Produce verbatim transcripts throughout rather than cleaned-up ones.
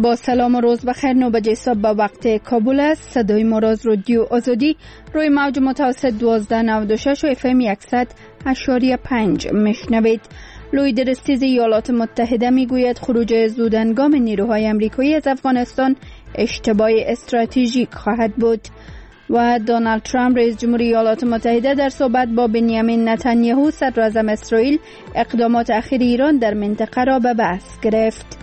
با سلام و روز بخیر. نوبت صبح به وقت کابل است. صدای ما را از رادیو آزادی روی موج متوسط دوازده نود و شش و اف ام صد و شش و پنج میشنوید. لوی درستیز ایالات متحده میگوید خروج زودهنگام نیروهای آمریکایی از افغانستان اشتباه استراتژیک خواهد بود. و دونالد ترامپ رئیس جمهوری ایالات متحده در صحبت با بنیامین نتانیاهو صدراعظم اسرائیل اقدامات اخیر ایران در منطقه را به بحث گرفت.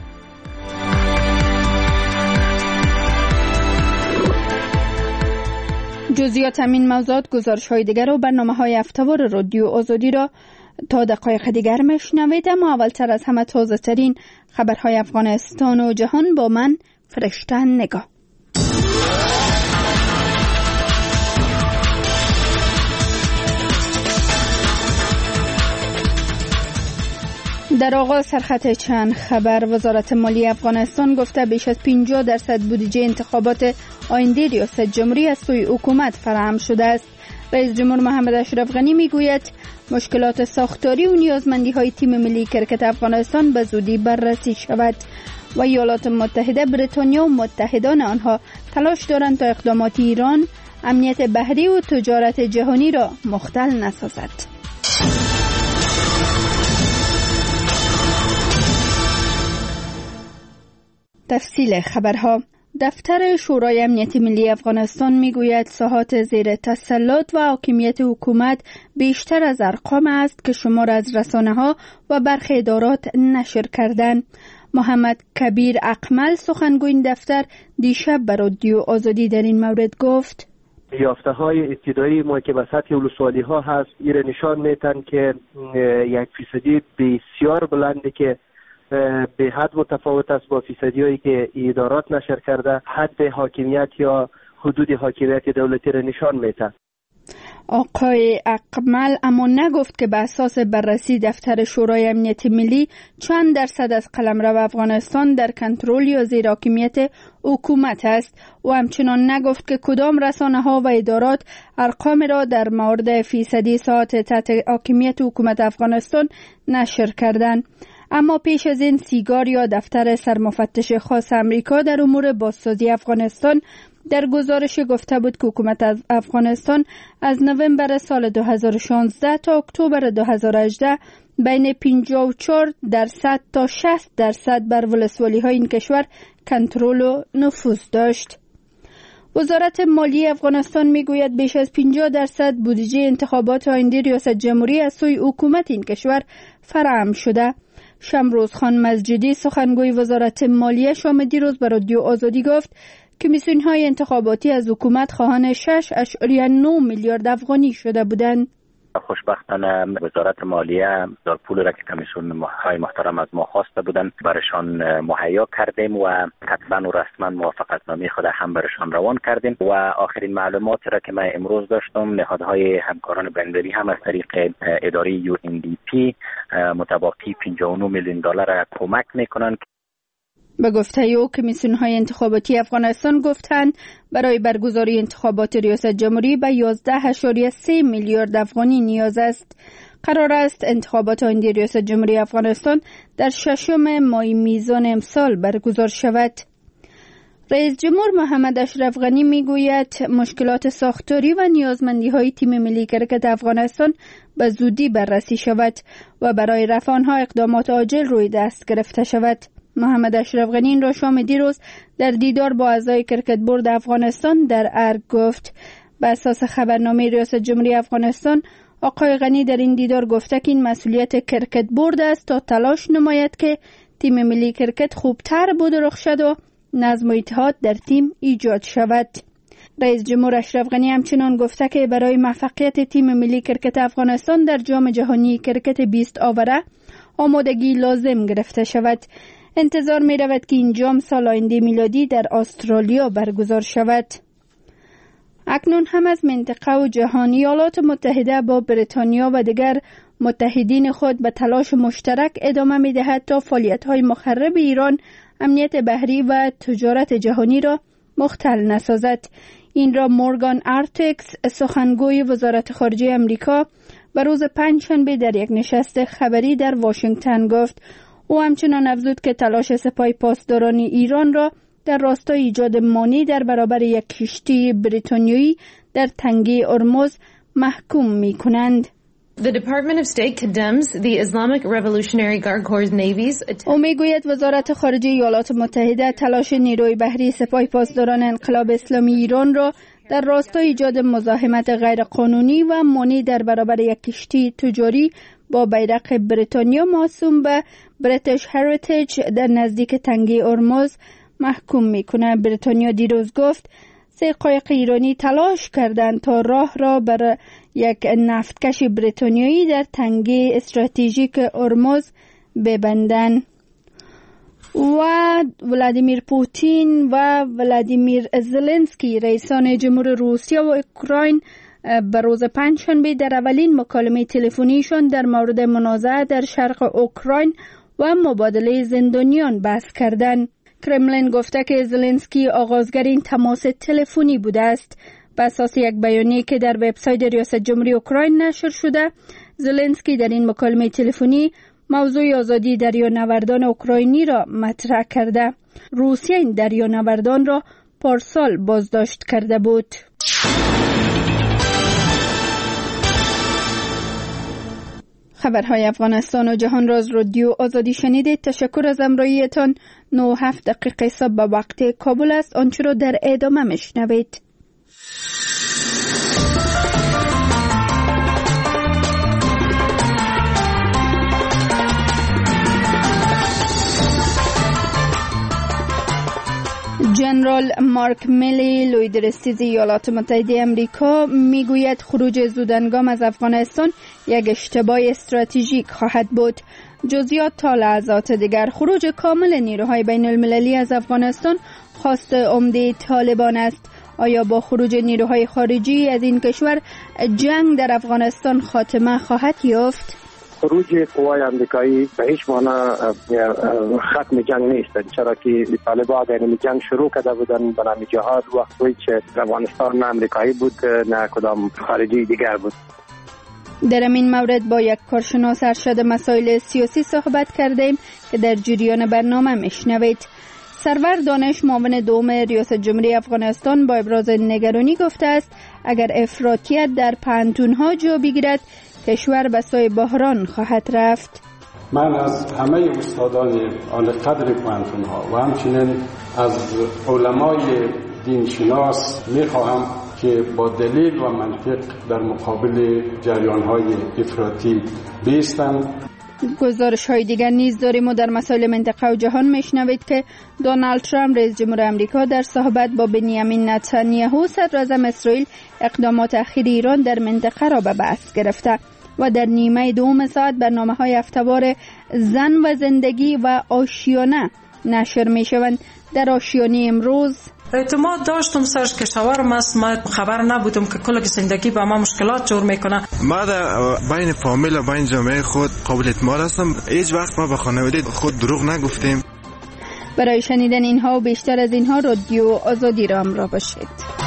جزئیات همین موضوعات، گزارش‌های دیگر و برنامه‌های هفته‌وار رادیو آزادی را تا دقایق دیگر میشنوید. اما اولتر از همه تازه‌ترین خبرهای افغانستان و جهان با من فرشته نگاه. در آغاز سرخط چند خبر. وزارت مالیه افغانستان گفته بیش از پنجاه درصد بودجه انتخابات آینده ریاست جمهوری از سوی حکومت فراهم شده است. رئیس جمهور محمد اشرف غنی میگوید مشکلات ساختاری و نیازمندی های تیم ملی کرکت افغانستان به زودی بررسی شود. و ایالات متحده، بریتانیا و متحدان آنها تلاش دارند تا اقدامات ایران امنیت بحری و تجارت جهانی را مختل نسازد. تفصیل خبرها. دفتر شورای امنیت ملی افغانستان میگوید ساحات زیر تسلط و حاکمیت حکومت بیشتر از ارقام است که شمار از رسانه‌ها و برخی ادارات نشر کردند. محمد کبیر اقمل سخنگوی این دفتر دیشب به رادیو آزادی در این مورد گفت یافته های ابتدایی ما که به سطح ولسوالی ها هست ایره نشان میتن که یک فیصدی بسیار بلنده که به حد متفاوت است با فیصدی هایی که ادارات نشر کرده. حد حاکمیت یا حدود حاکمیت دولتی را نشان میده. آقای اقمل اما نگفت که به اساس بررسی دفتر شورای امنیت ملی چند درصد از قلمرو افغانستان در کنترل یا زیر حاکمیت حکومت است و همچنان نگفت که کدام رسانه ها و ادارات ارقام را در مورد فیصدی ساعات تحت حاکمیت حکومت افغانستان نشر کردند. اما پیش از این سیگار یا دفتر سرمفتش خاص امریکا در امور بازسازی افغانستان در گزارش گفته بود که حکومت از افغانستان از نوامبر سال دو هزار و شانزده تا اکتبر دو هزار و هجده بین پنجاه و چهار درصد تا شصت درصد بر ولسوالی های این کشور کنترل و نفوذ داشت. وزارت مالیه افغانستان میگوید بیش از پنجاه درصد بودجه انتخابات آینده ریاست جمهوری از سوی حکومت این کشور فراهم شده. شمروز خان مسجدی سخنگوی وزارت مالیه شام دیروز به رادیو آزادی گفت کمیسیون های انتخاباتی از حکومت خواهان شش ممیز نه میلیارد افغانی شده بودند. خوشبختانه وزارت مالیه در پول را که کمیسیون های محترم از ما خواسته بودند برشان مهیا کردیم و حتما و رسما موافقتنامه خود هم برشان روان کردیم و آخرین معلومات را که من امروز داشتم نهادهای همکاران بین‌المللی هم از طریق اداره یو ان دی پی متباقی پنجاه و نه میلیون دلار کمک میکنند. به گفته او کمیسیون های انتخاباتی افغانستان گفتند برای برگزاری انتخابات ریاست جمهوری به یازده ممیز سه میلیارد افغانی نیاز است. قرار است انتخابات آینده ریاست جمهوری افغانستان در ششم ماه میزان امسال برگزار شود. رئیس جمهور محمد اشرف غنی میگوید مشکلات ساختاری و نیازمندی های تیم ملی کرکت افغانستان به زودی بررسی شود و برای رفع آنها اقدامات عاجل روی دست گرفته شود. محمد اشرف غنی این را شام دیروز در دیدار با اعضای کرکت بورد افغانستان در ارگ گفت. به اساس خبرنامه ریاست جمهوری افغانستان آقای غنی در این دیدار گفته که این مسئولیت کرکت بورد است تا تلاش نماید که تیم ملی کرکت خوبتر بود و رخ شد و نظم و اتحاد در تیم ایجاد شود. رئیس جمهور اشرف غنی همچنان گفته که برای موفقیت تیم ملی کرکت افغانستان در جام جهانی کرکت بیست آوره آمادگی لازم گرفته شود. انتظار می رود که این جام سال آینده میلادی در استرالیا برگزار شود. اکنون هم از منطقه و جهان ایالات متحده با بریتانیا و دیگر متحدین خود به تلاش مشترک ادامه می دهد تا فعالیت‌های مخرب ایران امنیت بحری و تجارت جهانی را مختل نسازد. این را مورگان آرتکس سخنگوی وزارت خارجه امریکا به روز پنجشنبه در یک نشست خبری در واشنگتن گفت. او همچنان افزود که تلاش سپاه پاسداران ایران را در راستای ایجاد مانع در برابر یک کشتی بریتانیایی در تنگه هرمز محکوم می کنند. The Department of State condemns the Islamic Revolutionary Guard Corps Navy's attempt. او میگوید وزارت خارجه ایالات متحده تلاش نیروی بحری سپاه پاسداران انقلاب اسلامی ایران را در راستای ایجاد مزاحمت غیرقانونی و مانع در برابر یک کشتی تجاری با بیرق بریتانیا موسوم به بریتیش هریتیج در نزدیک تنگه هرمز محکوم میکنه. بریتانیا دیروز گفت سه قایق ایرانی تلاش کردند تا راه را بر یک نفتکش بریتانیایی در تنگه استراتژیک هرمز ببندند. و ولادیمیر پوتین و ولادیمیر زلنسکی رئیسان جمهور روسیه و اوکراین به روز پنجشنبه در اولین مکالمه تلفنیشان در مورد منازعه در شرق اوکراین و مبادله زندانیان بحث کردند. کرملین گفته که زلنسکی آغازگر این تماس تلفنی بوده است. بر اساس یک بیانیه که در وبسایت ریاست جمهوری اوکراین نشر شده، زلنسکی در این مکالمه تلفنی موضوع آزادی دریانوردان اوکراینی را مطرح کرده. روسیه این دریانوردان را پارسال بازداشت کرده بود. خبرهای افغانستان و جهان را از رادیو آزادی شنیدید. تشکر از همراهیتان. نه و هفت دقیقه صبح به وقت کابل است. آنچه را در ادامه میشنوید. جنرال مارک میلی لوی درستیز ایالات متحده آمریکا میگوید خروج زودهنگام از افغانستان یک اشتباه استراتژیک خواهد بود. جزئیات تا لحظات دیگر. خروج کامل نیروهای بین المللی از افغانستان خواست عمده طالبان است. آیا با خروج نیروهای خارجی از این کشور جنگ در افغانستان خاتمه خواهد یافت؟ خروج قوای امریکایی به هیچ معنا ختم جنگ نیست، چرا که طالبان در این جنگ شروع کرده بودن به نام جهاد وقتی که افغانستان نه امریکایی بود نه کدام خارجی دیگر بود. در این مورد با یک کارشناس ارشد مسائل سیاسی صحبت کردیم که در جریان برنامه میشنوید. سرور دانش معاون دوم ریاست جمهوری افغانستان با ابراز نگرانی گفته است اگر افراطیت در پانتون‌ها جا بگیرد کشور به سوی بحران خواهد رفت. من از همه استادان عالی قدر پانتون‌ها و همچنین از علمای دینشناس می‌خواهم که با دلیل و منطق در مقابل جریان‌های افراطی بایستند. گزارش های دیگر نیز داریم و در مسائل منطقه و جهان میشنوید که دونالد ترامپ رئیس جمهور آمریکا در صحبت با بنیامین نتانیاهو صدر اعظم اسرائیل اقدامات اخیر ایران در منطقه را به بحث گرفته و در نیمه دوم ساعت برنامه های هفته‌وار زن و زندگی و آشیانه نشر می شوند. در آشیانه امروز اعتماد داشتم سرش کشورم است، من خبر نبودم که کل زندگی با ما مشکلات جور میکنه. ما در بین فامیل و بین جامعه خود قابل اعتماد هستم. هیچ وقت ما به خانواده خود دروغ نگفتیم. برای شنیدن اینها و بیشتر از اینها رادیو آزادی را همراه باشید.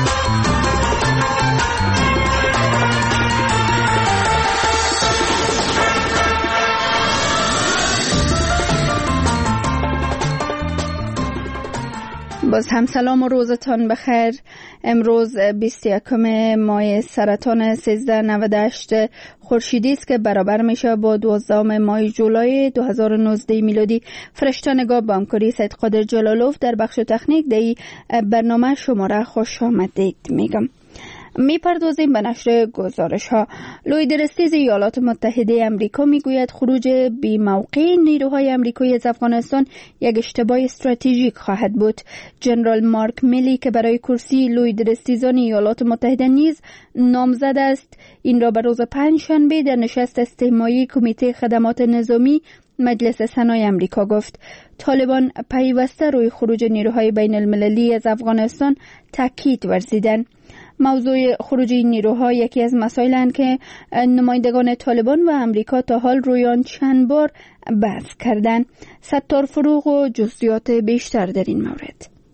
باز هم سلام و روزتان بخیر. امروز بیست و یکم ماه سرطان سیزده نود و هشت خورشیدی است که برابر میشه با دوازدهم ماه جولای دو هزار و نوزده میلادی. فرشته نگاه با همکاری سید قادر جلالوف در بخش تکنیک دی برنامه شما را خوش آمدید میگم. می پردازیم به نشر گزارش ها. لوی درستیز ایالات متحده آمریکا میگوید خروج بی موقع نیروهای آمریکایی از افغانستان یک اشتباه استراتژیک خواهد بود. جنرال مارک میلی که برای کرسی لوی درستیزان ایالات متحده نیز نامزد است، این را به روز پنجشنبه در نشست استماعی کمیته خدمات نظامی مجلس سنای آمریکا گفت. طالبان پیوسته روی خروج نیروهای بین المللی از افغانستان تاکید ورزیدند. موضوع خروج این نیروها یکی از مسائلند که نمایندگان طالبان و امریکا تا حال روی آن چند بار بحث کردند. ستار فروغ و جزئیات بیشتر در این مورد.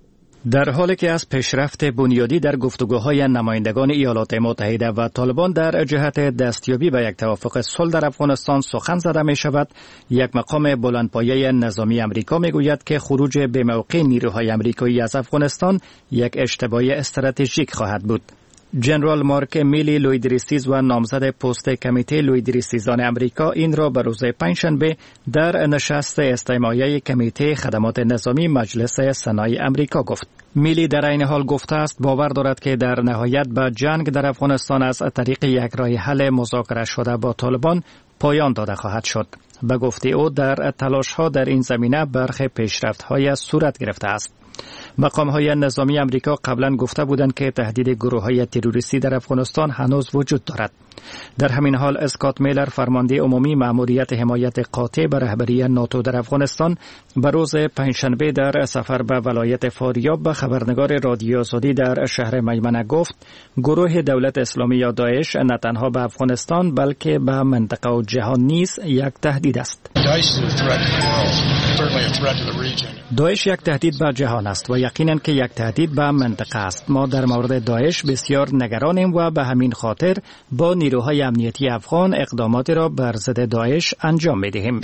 در حالی که از پیشرفت بنیادی در گفتگوهای نمایندگان ایالات متحده و طالبان در جهت دستیابی به یک توافق صلح در افغانستان سخن زده می شود، یک مقام بلندپایه نظامی امریکا می گوید که خروج بی‌موقع نیروهای امریکایی از افغانستان یک اشتباه استراتژیک خواهد بود. جنرال مارک میلی لویدریسیز و نامزد پست کمیته لویدریسیزان امریکا این را به روز پنجشنبه در نشست استماعی کمیته خدمات نظامی مجلس سنای امریکا گفت. میلی در این حال گفته است باور دارد که در نهایت به جنگ در افغانستان از طریق یک راه حل مذاکره شده با طالبان پایان داده خواهد شد. به گفته او در تلاش‌ها در این زمینه برخی پیشرفت‌های صورت گرفته است. مقام‌های نظامی امریکا قبلا گفته بودند که تهدید گروه‌های تروریستی در افغانستان هنوز وجود دارد. در همین حال اسکات میلر، فرمانده عمومی مأموریت حمایت قاطع به رهبری ناتو در افغانستان، به روز پنجشنبه در سفر به ولایت فاریاب به خبرنگار رادیو آزادی در شهر میمنه گفت گروه دولت اسلامی یا داعش نه تنها به افغانستان بلکه به منطقه و جهان نیز یک تهدید است. داعش یک تهدید به جهان است و یقینا که یک تهدید به منطقه است. ما در مورد داعش بسیار نگرانیم و به همین خاطر با نیروهای امنیتی افغان اقداماتی را بر ضد داعش انجام می‌دهیم.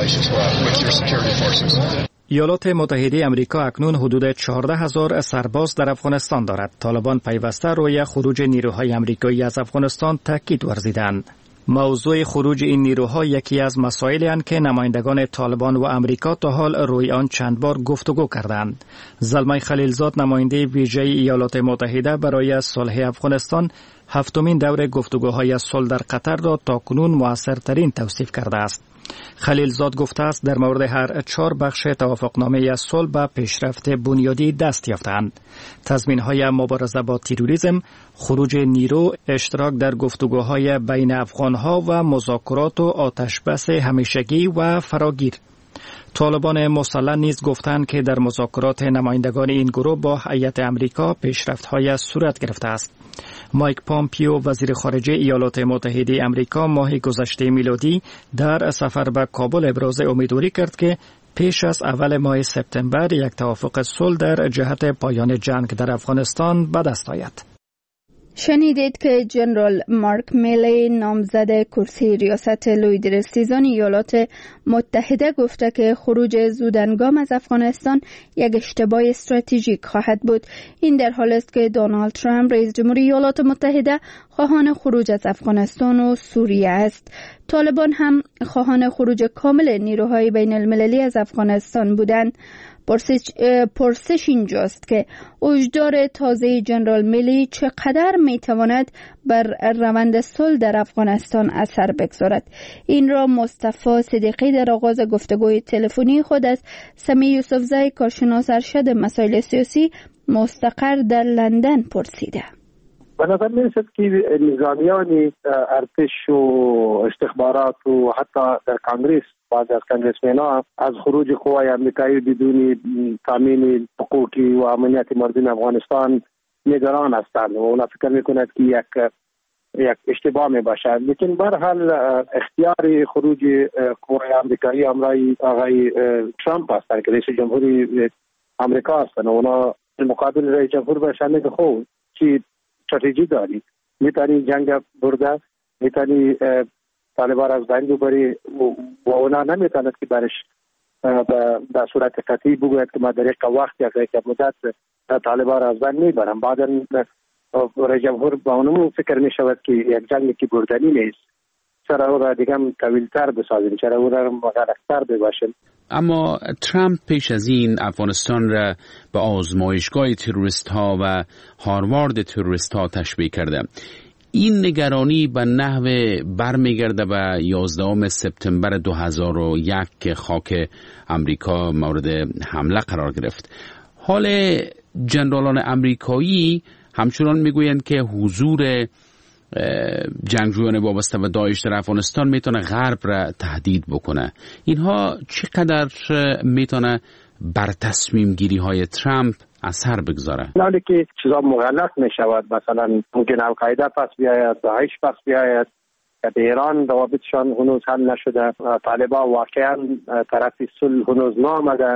ایالات متحده آمریکا اکنون حدود چهارده هزار سرباز در افغانستان دارد. طالبان پیوسته روی خروج نیروهای آمریکایی از افغانستان تاکید ورزیدند. موضوع خروج این نیروها یکی از مسائلی است که نمایندگان طالبان و امریکا تا حال روی آن چند بار گفتگو کردند. زلمه خلیلزاد، نماینده ویژه ایالات متحده برای صلح افغانستان، هفتمین دور گفتگوهای صلح در قطر را تاکنون موثرترین توصیف کرده است. خلیلزاد گفته است در مورد هر چهار بخش توافقنامه صلح به پیشرفت بنیادی دست یافتند. تضمین‌های مبارزه با تروریسم، خروج نیرو، اشتراک در گفتگوهای بین افغان‌ها و مذاکرات و آتشبس همیشگی و فراگیر. طالبان مسلح نیز گفتند که در مذاکرات نمایندگان این گروه با هیئت امریکا پیشرفت‌های صورت گرفته است. مایک پامپیو، وزیر خارجه ایالات متحده امریکا، ماه گذشته میلادی در سفر به کابل ابراز امیدواری کرد که پیش از اول ماه سپتامبر یک توافق صلح در جهت پایان جنگ در افغانستان به دست آید. شنیدید که جنرال مارک میلی، نامزد کرسی ریاست لویدریسیزان ایالات متحده، گفته که خروج زودهنگام از افغانستان یک اشتباه استراتژیک خواهد بود. این در حالی است که دونالد ترامپ، رئیس جمهوری ایالات متحده، خواهان خروج از افغانستان و سوریه است. طالبان هم خواهان خروج کامل نیروهای بین المللی از افغانستان بودند. پرسش, پرسش اینجاست که هشدار تازه جنرال میلی چقدر میتواند بر روند صلح در افغانستان اثر بگذارد. این را مصطفی صدیقی در آغاز گفتگوی تلفنی خود از سمی یوسفزای، کارشناس ارشد مسائل سیاسی مستقر در لندن پرسیده. به نظر می رسد که نظامیان ارتش و استخبارات و حتی در کانگریس بعض از کانگریسمن‌ها از خروج قوای امریکایی بدون تامین حقوقی و امنیت مردم افغانستان نگران هستند و اونا فکر میکنند که یک یک اشتباه می باشد. لیکن به هر حال اختیار خروج قوای امریکایی امرای آقای ترامپ هستند که رئیس جمهوری امریکا هستند. اونا مقابل رئیس جمهور باشند میگه خب چی استراتژی داری، میتونی جنگ برده، میتونی طالبان از بین ببری و اونا نمیتواند که برش در صورت قطعی بگوید که ما در یک وقت یا یک مدت طالبان از بین میبرم. بعدا رئیس جمهور با اونمون فکر میشود که یک جنگی که بردنی نیست، چرا او را دیگه طویل‌تر بسازیم، چرا او را مغلق‌تر بباشیم. اما ترامپ پیش از این افغانستان را به آزمایشگاه تروریست ها و هاروارد تروریست ها تشبیه کرده. این نگرانی به نحو برمیگرده به یازدهم سپتامبر دو هزار و یک که خاک امریکا مورد حمله قرار گرفت. حال جنرالان امریکایی همچنان میگویند که حضور جنگجویان وابسته به داعش در افغانستان میتونه غرب را تهدید بکنه. اینها چقدر میتونه بر تصمیم گیری های ترامپ اثر بگذاره؟ نه که چیزا مغلق میشود، مثلا ممکن القاعده پس بیاید، داعش پس بیاید، که ایران روابطشان هنوز حل نشده، طالبان واقعا طرف صلح هنوز نامده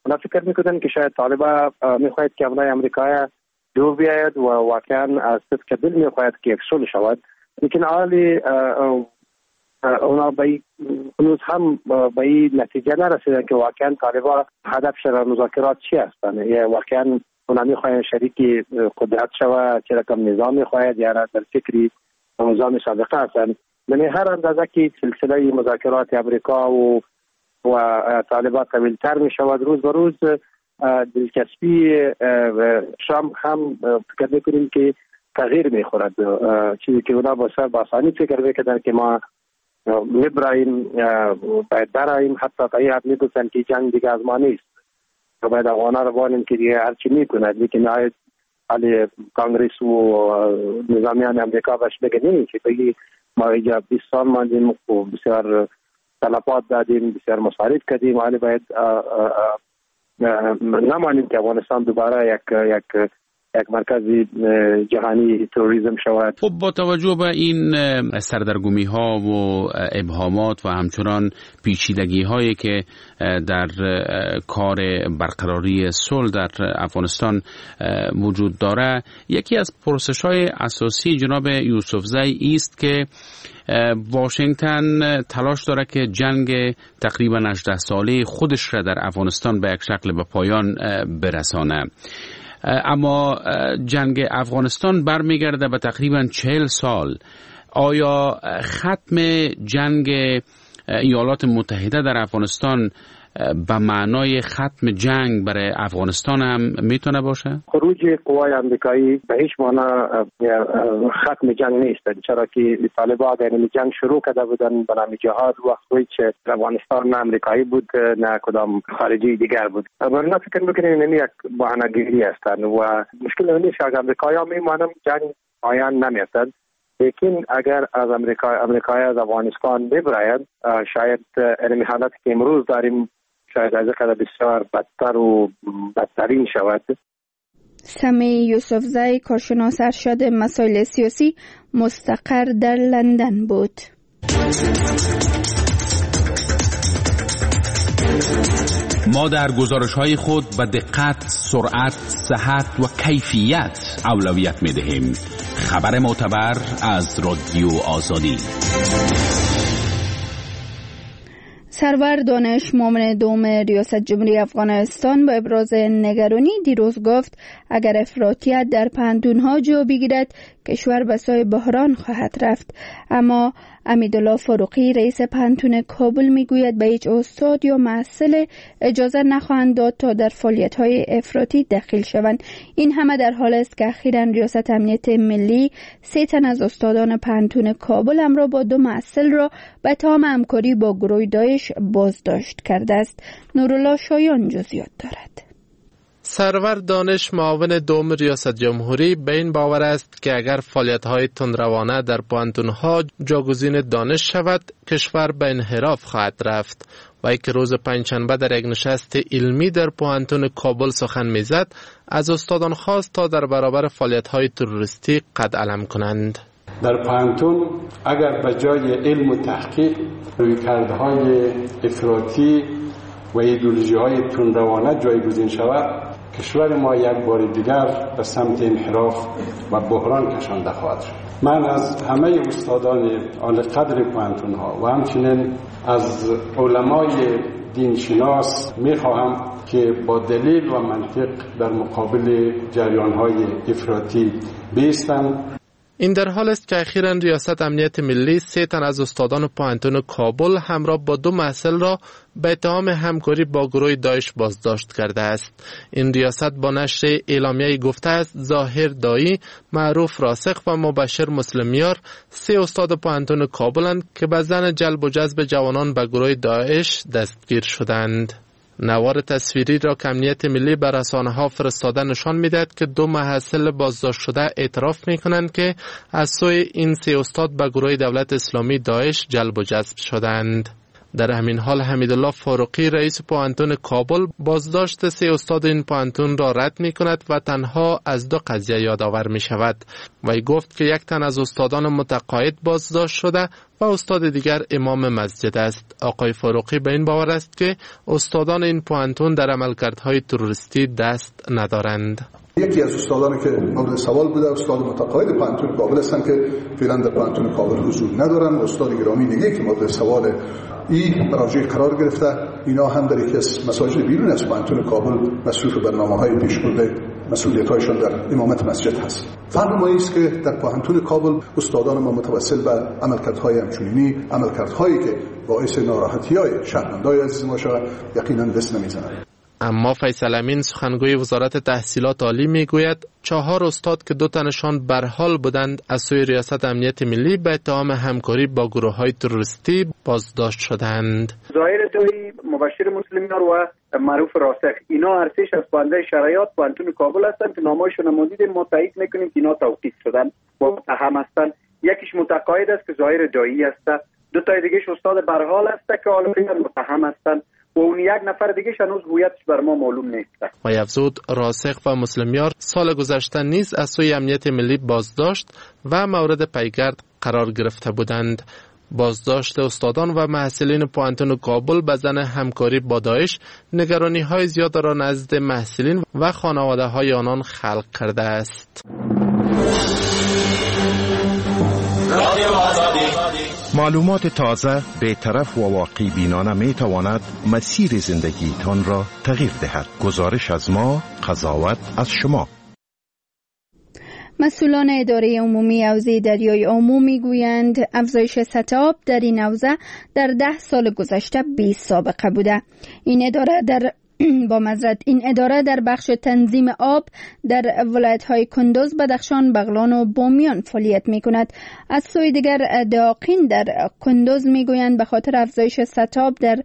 اونا فکر میکنن که شاید طالبان میخواهد که ابنای امریکایی دور بیاید و واقعا از صدق دل میخواهد که یکسول شود، لیکن حالی اونا به هنوز هم به این نتیجه نرسیدن که واقعا طالبان هدفش را مذاکرات چی هستند. یا واقعا اونا میخواهند شریک قدرت شود، چه رقم نظام میخواهد یا در فکری نظام سابقه هستند. من هر اندازه که سلسله مذاکرات امریکا و و طالبان قوی‌تر می شود، روز به روز دلچسپی شام هم فکر میکنیم که تغییر میخورد. چیزی که اونا با سر باسانی فکر میکردن که ما میبراییم باید براییم، حتی تا این حد میگفتن که جنگ دیگه از ما نیست و باید افغانا رو بانیم که دیگه هرچی میکند، لیکن حالی کانگریس و نظامیان امریکا باش بگه نیم که بگی ما اینجا بیست سال ماندیم و بسیار تلفات دادیم، بسیار مصارف کردیم، حالی باید نمانیم که افغانستان دوباره یک یک یک مرکز جهانی تروریسم شود. خب با توجه به این سردرگمی ها و ابهامات و همچنان پیچیدگی هایی که در کار برقراری صلح در افغانستان وجود داره، یکی از پرسش های اساسی جناب یوسفزئی است که واشنگتن تلاش داره که جنگ تقریبا هجده ساله خودش را در افغانستان به یک شکل به پایان برسانه، اما جنگ افغانستان برمیگرده به تقریبا چهل سال. آیا ختم جنگ ایالات متحده در افغانستان به معنای ختم جنگ برای افغانستان هم میتونه باشه؟ خروج قوای امریکایی به هیچ معنی ختم جنگ نیست، چرا که طالبان اگر جنگ شروع کرده بودن به نام جهاد وقتی که افغانستان نه امریکایی بود نه کدام خارجی دیگر بود. من فکر میکنم این یک بهانه‌گیری هستند و مشکل نیست که امریکایی‌ها میمانند جنگ پایان نمی‌یابد، لیکن اگر از امریکا امریکایی از افغانستان ببراید شاید این حالت که امروز داریم شاید از قدر بسیار بدتر و بدترین شود. سمیع یوسفزئی کارشناس ارشد مسائل سیاسی مستقر در لندن بود. ما در گزارش‌های خود به دقت، سرعت، صحت و کیفیت اولویت می‌دهیم. خبر معتبر از رادیو آزادی. سرور دانش مومن دوم ریاست جمهوری افغانستان با ابراز نگرانی دیروز گفت اگر افراطیت در پانتون‌ها جا بگیرد کشور به سوی بحران خواهد رفت. اما امیدالله فاروقی رئیس پانتون کابل میگوید به هیچ استاد یا محصل اجازه نخواهند داد تا در فعالیت‌های افراطی دخیل شوند. این همه در حال است که اخیراً ریاست امنیت ملی سه تن از استادان پانتون کابل همراه با دو محصل را به اتهام همکاری با گروه داعش بازداشت کرده است. نورالله شایان جزئیات دارد. سرور دانش معاون دوم ریاست جمهوری به این باور است که اگر فعالیت‌های تندروانه در پانتون‌ها جاگزین دانش شود کشور به انحراف خواهد رفت. و ای که روز پنجشنبه در یک نشست علمی در پانتون کابل سخن می‌زد از استادان خواست تا در برابر فعالیت‌های تروریستی قد علم کنند. در پانتون اگر به جای علم و تحقیق رویکردهای افراطی و ایدئولوژی‌های تندروانه جایگزین شود کشور ما یک بار دیگر به سمت انحراف و بحران کشانده خواهد شد. من از همه استادان عالی قدر پانتون ها و همچنین از علمای دینشناس میخواهم که با دلیل و منطق در مقابل جریان های افراطی بایستند. این در حال است که اخیراً ریاست امنیت ملی سه تن از استادان پانتون کابل همراه با دو محصل را به اتهام همکاری با گروه داعش بازداشت کرده است. این ریاست با نشر اعلامیه‌ای گفته است ظاهر دایی، معروف راسخ و مبشر مسلمیار سه استاد پانتون کابلند که به زن جلب و جذب جوانان به گروه داعش دستگیر شدند. نوار تصویری را که امنیت ملی بر رسانه‌ها فرستاده نشان می‌دهد که دو محصل بازداشت شده اعتراف می‌کنند که از سوی این سه استاد به گروه دولت اسلامی داعش جلب و جذب شدند. در همین حال حمیدالله فاروقی رئیس پوهنتون کابل بازداشت سه استاد این پوهنتون را رد می کند و تنها از دو قضیه یادآور می شود. وی گفت که یک تن از استادان متقاعد بازداشت شده و استاد دیگر امام مسجد است. آقای فاروقی به این باور است که استادان این پوهنتون در عملکردهای تروریستی دست ندارند. یکی از استادانی که مورد سوال بوده استاد متقاعد پوهنتون کابل هستند که فعلا در پوهنتون کابل حضور ندارند. استاد گرامی دیگه که مورد سوال این مراجع قرار گرفته، اینا هم در یکی از مساجد بیرون از پوهنتون کابل مصروف برنامه‌های پیشبرد مسئولیت‌هایشان در امامت مسجد هست. فرق ما است که در پوهنتون کابل استادان ما متوسل به عملکردهای همچنینی، عملکردهایی که باعث ناراحتی‌های شهروندان عزیز ما شود، یقینا دست نمی‌زنند. اما فیصل امین سخنگوی وزارت تحصیلات عالی میگوید چهار استاد که دو تنشان برحال بودند از سوی ریاست امنیت ملی به اتهام همکاری با گروه‌های تروریستی بازداشت شدند. ظاهر تویی مبشر مسلمیان و معروف راسخ، اینا هر سه‌اش از پرونده شرایط پوهنتون کابل هستند که نامه‌شون هم دیدیم، ما تایید میکنیم که اینا توقیف شدن و متهم هستند. یکیش متقاعد است که ظاهر دایی است، دو تا دیگه‌اش استاد برحال است که حالا متهم هستند و اون یک نفر دیگه هنوز هویتش بر ما معلوم نیست. و افزود راسخ و مسلمیار سال گذشته نیز از سوی امنیت ملی بازداشت و مورد پیگرد قرار گرفته بودند. بازداشت استادان و محصلین پوهنتون کابل به زن همکاری با داعش نگرانی های زیاد را نزد محصلین و خانواده های آنان خلق کرده است. معلومات تازه، بی‌طرف و واقعی بینانه می تواند مسیر زندگیتان را تغییر دهد. گزارش از ما، قضاوت از شما. مسئولان اداره عمومی حوزه دریای آمو میگویند افزایش سطح آب در این حوزه در ده سال گذشته بی سابقه بوده. این اداره در با معذرت این اداره در بخش تنظیم آب در ولایت‌های کندوز، بدخشان، بغلان و بامیان فعالیت می‌کند. از سوی دیگر داقین در کندوز می‌گویند به خاطر افزایش سطح آب در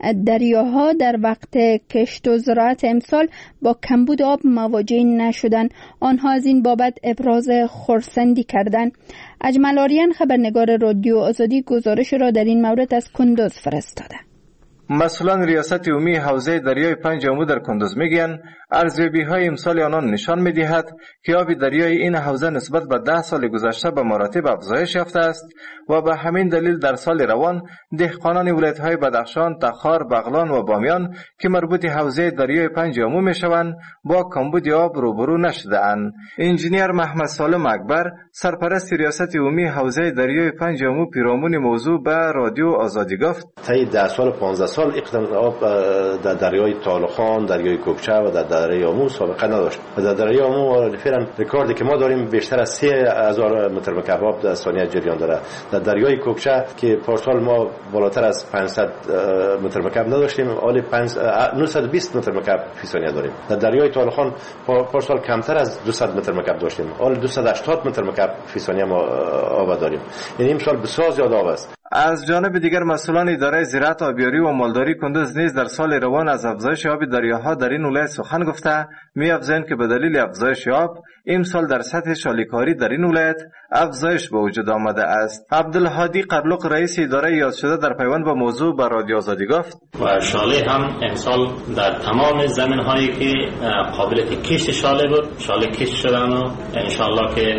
دریاها در وقت کشت و زراعت امسال با کمبود آب مواجه نشدند. آنها از این بابت ابراز خرسندی کردند. اجمل آریان خبرنگار رادیو آزادی گزارش را در این مورد از کندوز فرستاده. مسئولان ریاست عمومی حوزه دریای پنج آمو در کندوز میگن ارزیابی های امسال آنان نشان میدهد که آب دریای این حوزه نسبت به ده سال گذشته به مراتب افزایش یافته است و به همین دلیل در سال روان دهقانان ولایت های بدخشان، تخار، بغلان و بامیان که مربوط حوزه دریای پنج آمو میشوند با کمبود آب روبرو نشده اند. انجینیر محمد سالم اکبر سرپرست ریاست عمومی حوزه دریای پنج آمو پیرامون موضوع به رادیو آزادی گفت طی ده سال پانزده سال اقدام آب در دریای تالخان، دریای کوکچه و در دریای آمو سابقه نداشت و در دریای آمو فعلا رکوردی که ما داریم بیشتر از سه هزار متر مکعب آب در ثانیه جریان داره. در دریای کوکچه که پارسال ما بالاتر از پانصد متر مکعب نداشتیم، حالا نهصد و بیست متر مکعب فی ثانیه داریم. در دریای تالخان پارسال کمتر از دویست متر مکعب داشتیم، حالا دویست و هشتاد متر مکعب فی ثانیه ما آب داریم. یعنی امسال بسیار زیاد آب است. از جانب دیگر مسئولان اداره زراعت، آبیاری و مالداری کندوز نیز در سال روان از افزایش آب دریاها در این ولایت سخن گفته می‌افزایند که به دلیل افزایش آب امسال در سطح شالیکاری در این ولایت افزایش به وجود آمده است. عبدالهادی قرلق رئیس اداره یاد شده در پیوند با موضوع با رادیو آزادی گفت و شاله هم امسال در تمام زمین‌هایی که قابلیت کشت شاله بود شاله کشت شدن و انشالله که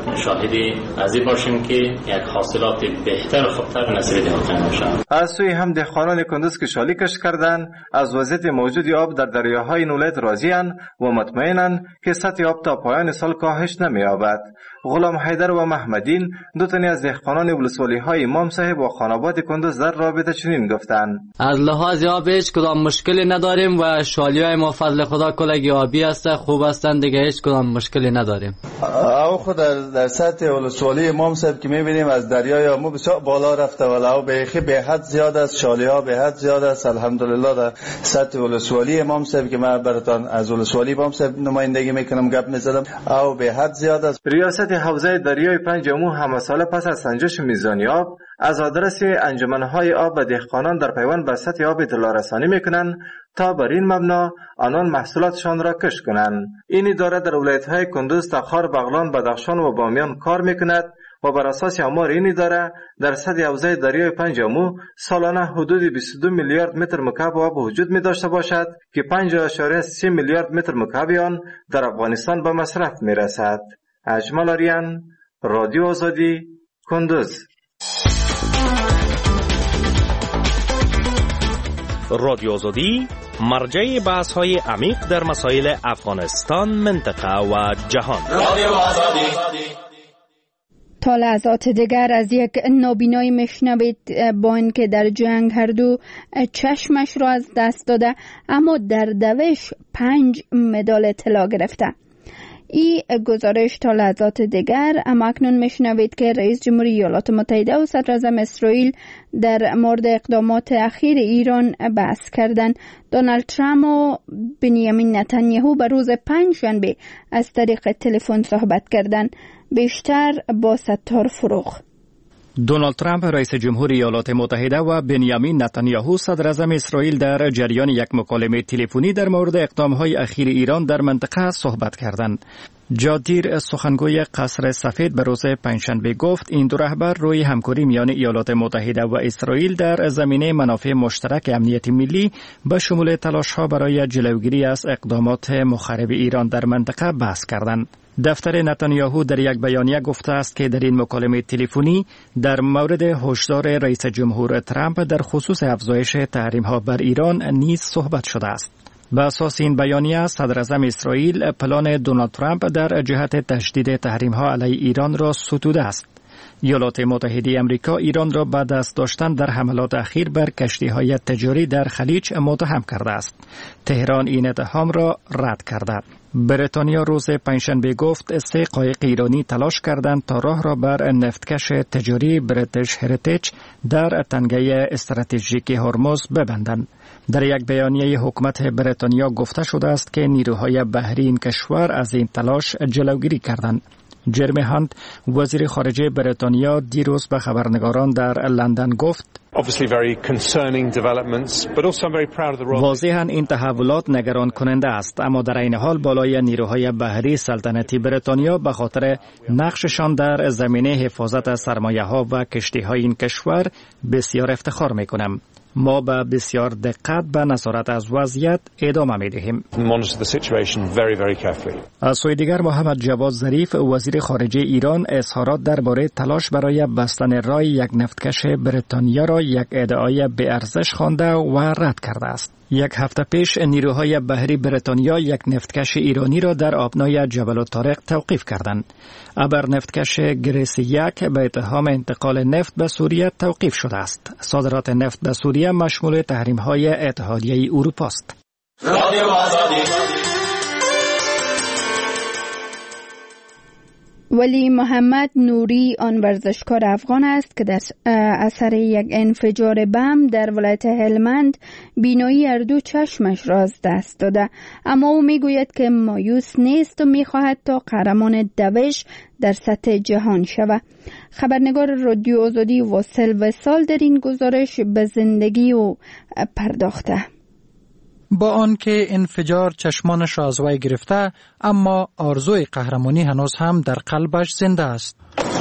شاهدی از این باشیم که یک حاصلات بهتر و خوبتر نصیب دهاتان باشد. از سوی هم دهقانان کندوز که شالی کشت کردند از وضعیت موجود آب در دریاهای این ولایت راضی‌اند و مطمئنند که سطح آب تا پایان سال کاهش نمی‌یابد. غلام حیدر و محمدین دو تنی از دهقانان ولسوالی‌های امام صاحب و خاناباد کندوز در رابطه چنین گفتند: از لحاظ آب هیچ کدام مشکلی نداریم و شالی‌های ما فضل خدا کلگی آبی است، خوب هستند، دیگه هیچ کدام مشکلی نداریم. او خود در, در سطح ولسوالی امام صاحب که می‌بینیم از دریای آمو بسیار بالا رفته و او به به حد زیاد است، شالی‌ها به حد زیاد است. الحمدلله در سطح ولسوالی امام صاحب که من براتون از ولسوالی امام صاحب نمایندگی میکنم گپ می‌زدم او به حد زیاد است. ریاست ریاست حوزه دریای پنجمو همه ساله پس از سنجش میزانی آب از آدرس انجمنهای آب و دهقانان در پیوند به سطح آب اطلاع رسانی میکنند تا بر این مبنا آنان محصولاتشان را کشت کنند. این اداره در ولایت‌های کندوز، تخار، بغلان، بدخشان و بامیان کار میکند و بر اساس آمار این اداره در سطح حوزه دریای پنجمو سالانه حدود بیست و دو میلیارد متر مکعب آب وجود می داشته باشد که پنج اشاریه سه میلیارد متر مکعب آن در افغانستان به مصرف می رسد. اجمل آریان، رادیو آزادی، کندوز. رادیو آزادی مرجع بحث های عمیق در مسائل افغانستان، منطقه و جهان. رادیو آزادی. تا لحظات دیگر از یک نابینایی میشنوید با اینکه در جنگ هر دو چشمش را از دست داده اما در دوش پنج مدال طلا گرفته. این گزارش تا لحظات دیگر. اما اکنون میشنوید که رئیس جمهوری ایالات متحده و صدر اعظم اسرائیل در مورد اقدامات اخیر ایران بحث کردند. دونالد ترامپ و بنیامین نتانیاهو به روز پنجشنبه از طریق تلفن صحبت کردند. بیشتر با ستار فروغ. دونالد ترامپ رئیس جمهوری ایالات متحده و بنیامین نتانیاهو صدر اعظم اسرائیل در جریان یک مکالمه تلفنی در مورد اقدامهای اخیر ایران در منطقه صحبت کردند. جادیر، سخنگوی قصر سفید، به روز پنجشنبه گفت این دو رهبر روی همکاری میان ایالات متحده و اسرائیل در زمینه منافع مشترک امنیت ملی به شمول تلاش‌ها برای جلوگیری از اقدامات مخرب ایران در منطقه بحث کردند. دفتر نتانیاهو در یک بیانیه گفته است که در این مکالمه تلفنی در مورد هشدار رئیس جمهور ترامپ در خصوص افزایش تحریم‌ها بر ایران نیز صحبت شده است. به اساس این بیانیه صدر اعظم اسرائیل پلان دونالد ترامپ در جهت تشدید تحریم‌ها علیه ایران را ستوده است. ایالات متحده آمریکا ایران را بعد از داشتن در حملات اخیر بر کشتی‌های تجاری در خلیج متهم کرده است. تهران این اتهام را رد کرده. بریتانیا روز پنجشنبه گفت سه قایق ایرانی تلاش کردند تا راه را بر نفتکش تجاری بریتیش هریتیج در تنگه استراتژیک هرمز ببندند. در یک بیانیه حکومت بریتانیا گفته شده است که نیروهای بحری این کشور از این تلاش جلوگیری کردند. جرمی هانت، وزیر خارجه بریتانیا، دیروز به خبرنگاران در لندن گفت واضحاً این تحولات نگران کننده است، اما در این حال بالای نیروهای بحری سلطنتی بریتانیا به خاطر نقششان در زمینه حفاظت از سرمایه‌ها و کشتی‌های این کشور بسیار افتخار می‌کنم. ما با بسیار دقت به نظارت از وضعیت ادامه می‌دهیم. از سوی دیگر محمد جواد ظریف، وزیر خارجه ایران، اظهارات درباره تلاش برای بستن راه یک نفتکش بریتانیا را یک ادعای بی ارزش خوانده و رد کرده است. یک هفته پیش نیروهای بحری بریتانیا یک نفتکش ایرانی را در آبنای جبل الطارق توقیف کردند. ابر نفتکش گریس یک به اتهام انتقال نفت به سوریه توقیف شده است. صادرات نفت به سوریه مشمول تحریم‌های اتحادیه اروپا است. ولی محمد نوری آن ورزشکار افغان است که در اثر یک انفجار بم در ولایت هلمند بینایی هر دو چشمش را از دست داده، اما او میگوید که مایوس نیست و میخواهد تا قهرمان دوش در سطح جهان شود. خبرنگار رادیو آزادی واصل وصال در این گزارش به زندگی او پرداخته. با آنکه انفجار چشمانش را از وی گرفته، اما آرزوی قهرمانی هنوز هم در قلبش زنده است.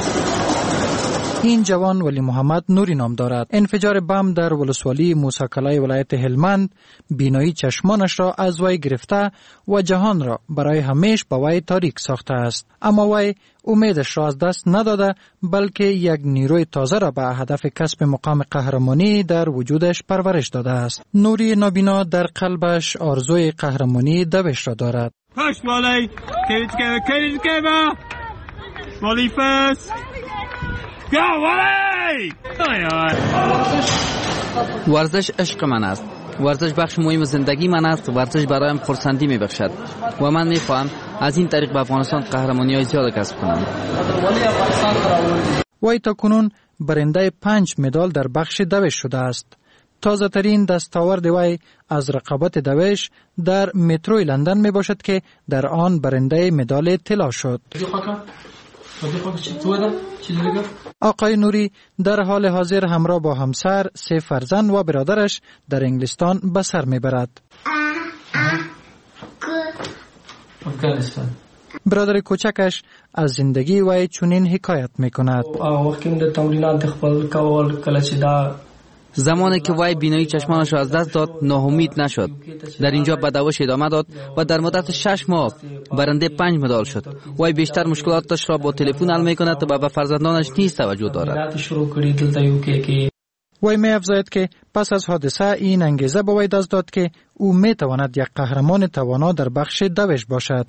این جوان ولی محمد نوری نام دارد. انفجار بم در ولسوالی موسی-کلای ولایت هلمند بینایی چشمانش را از وی گرفته و جهان را برای همیشه به وی تاریک ساخته است. اما وی امیدش را از دست نداده، بلکه یک نیروی تازه را به هدف کسب مقام قهرمانی در وجودش پرورش داده است. نوری نابینا در قلبش آرزوی قهرمانی دوش را دارد. پشت بالای کلیت که کلیت که با مالی فست ورزش عشق من است. ورزش بخش مهم زندگی من است. ورزش برایم خرسندی می بخشد و من می خواهم از این طریق به افغانستان قهرمانی های زیاد کسب کنم. وی تا کنون برنده پنج مدال در بخش دوش شده است. تازه ترین دستاورد وی از رقابت دوش در متروی لندن می باشد که در آن برنده مدال طلا شد. آقای نوری در حال حاضر همراه با همسر، سه فرزند و برادرش در انگلستان به سر میبرد. برادر کوچکش از زندگی وی چنین حکایت میکند. زمانی که وی بینایی چشمانش را از دست داد ناامید نشد. در اینجا به دوش ادامه داد و در مدت شش ماه برنده پنج مدال شد. وی بیشتر مشکلاتش را با تلفن حل میکند و به فرزندانش نیز توجه دارد. وی می افزاید که پس از حادثه این انگیزه به وی دست داد که او می تواند یک قهرمان توانا در بخش دوش باشد.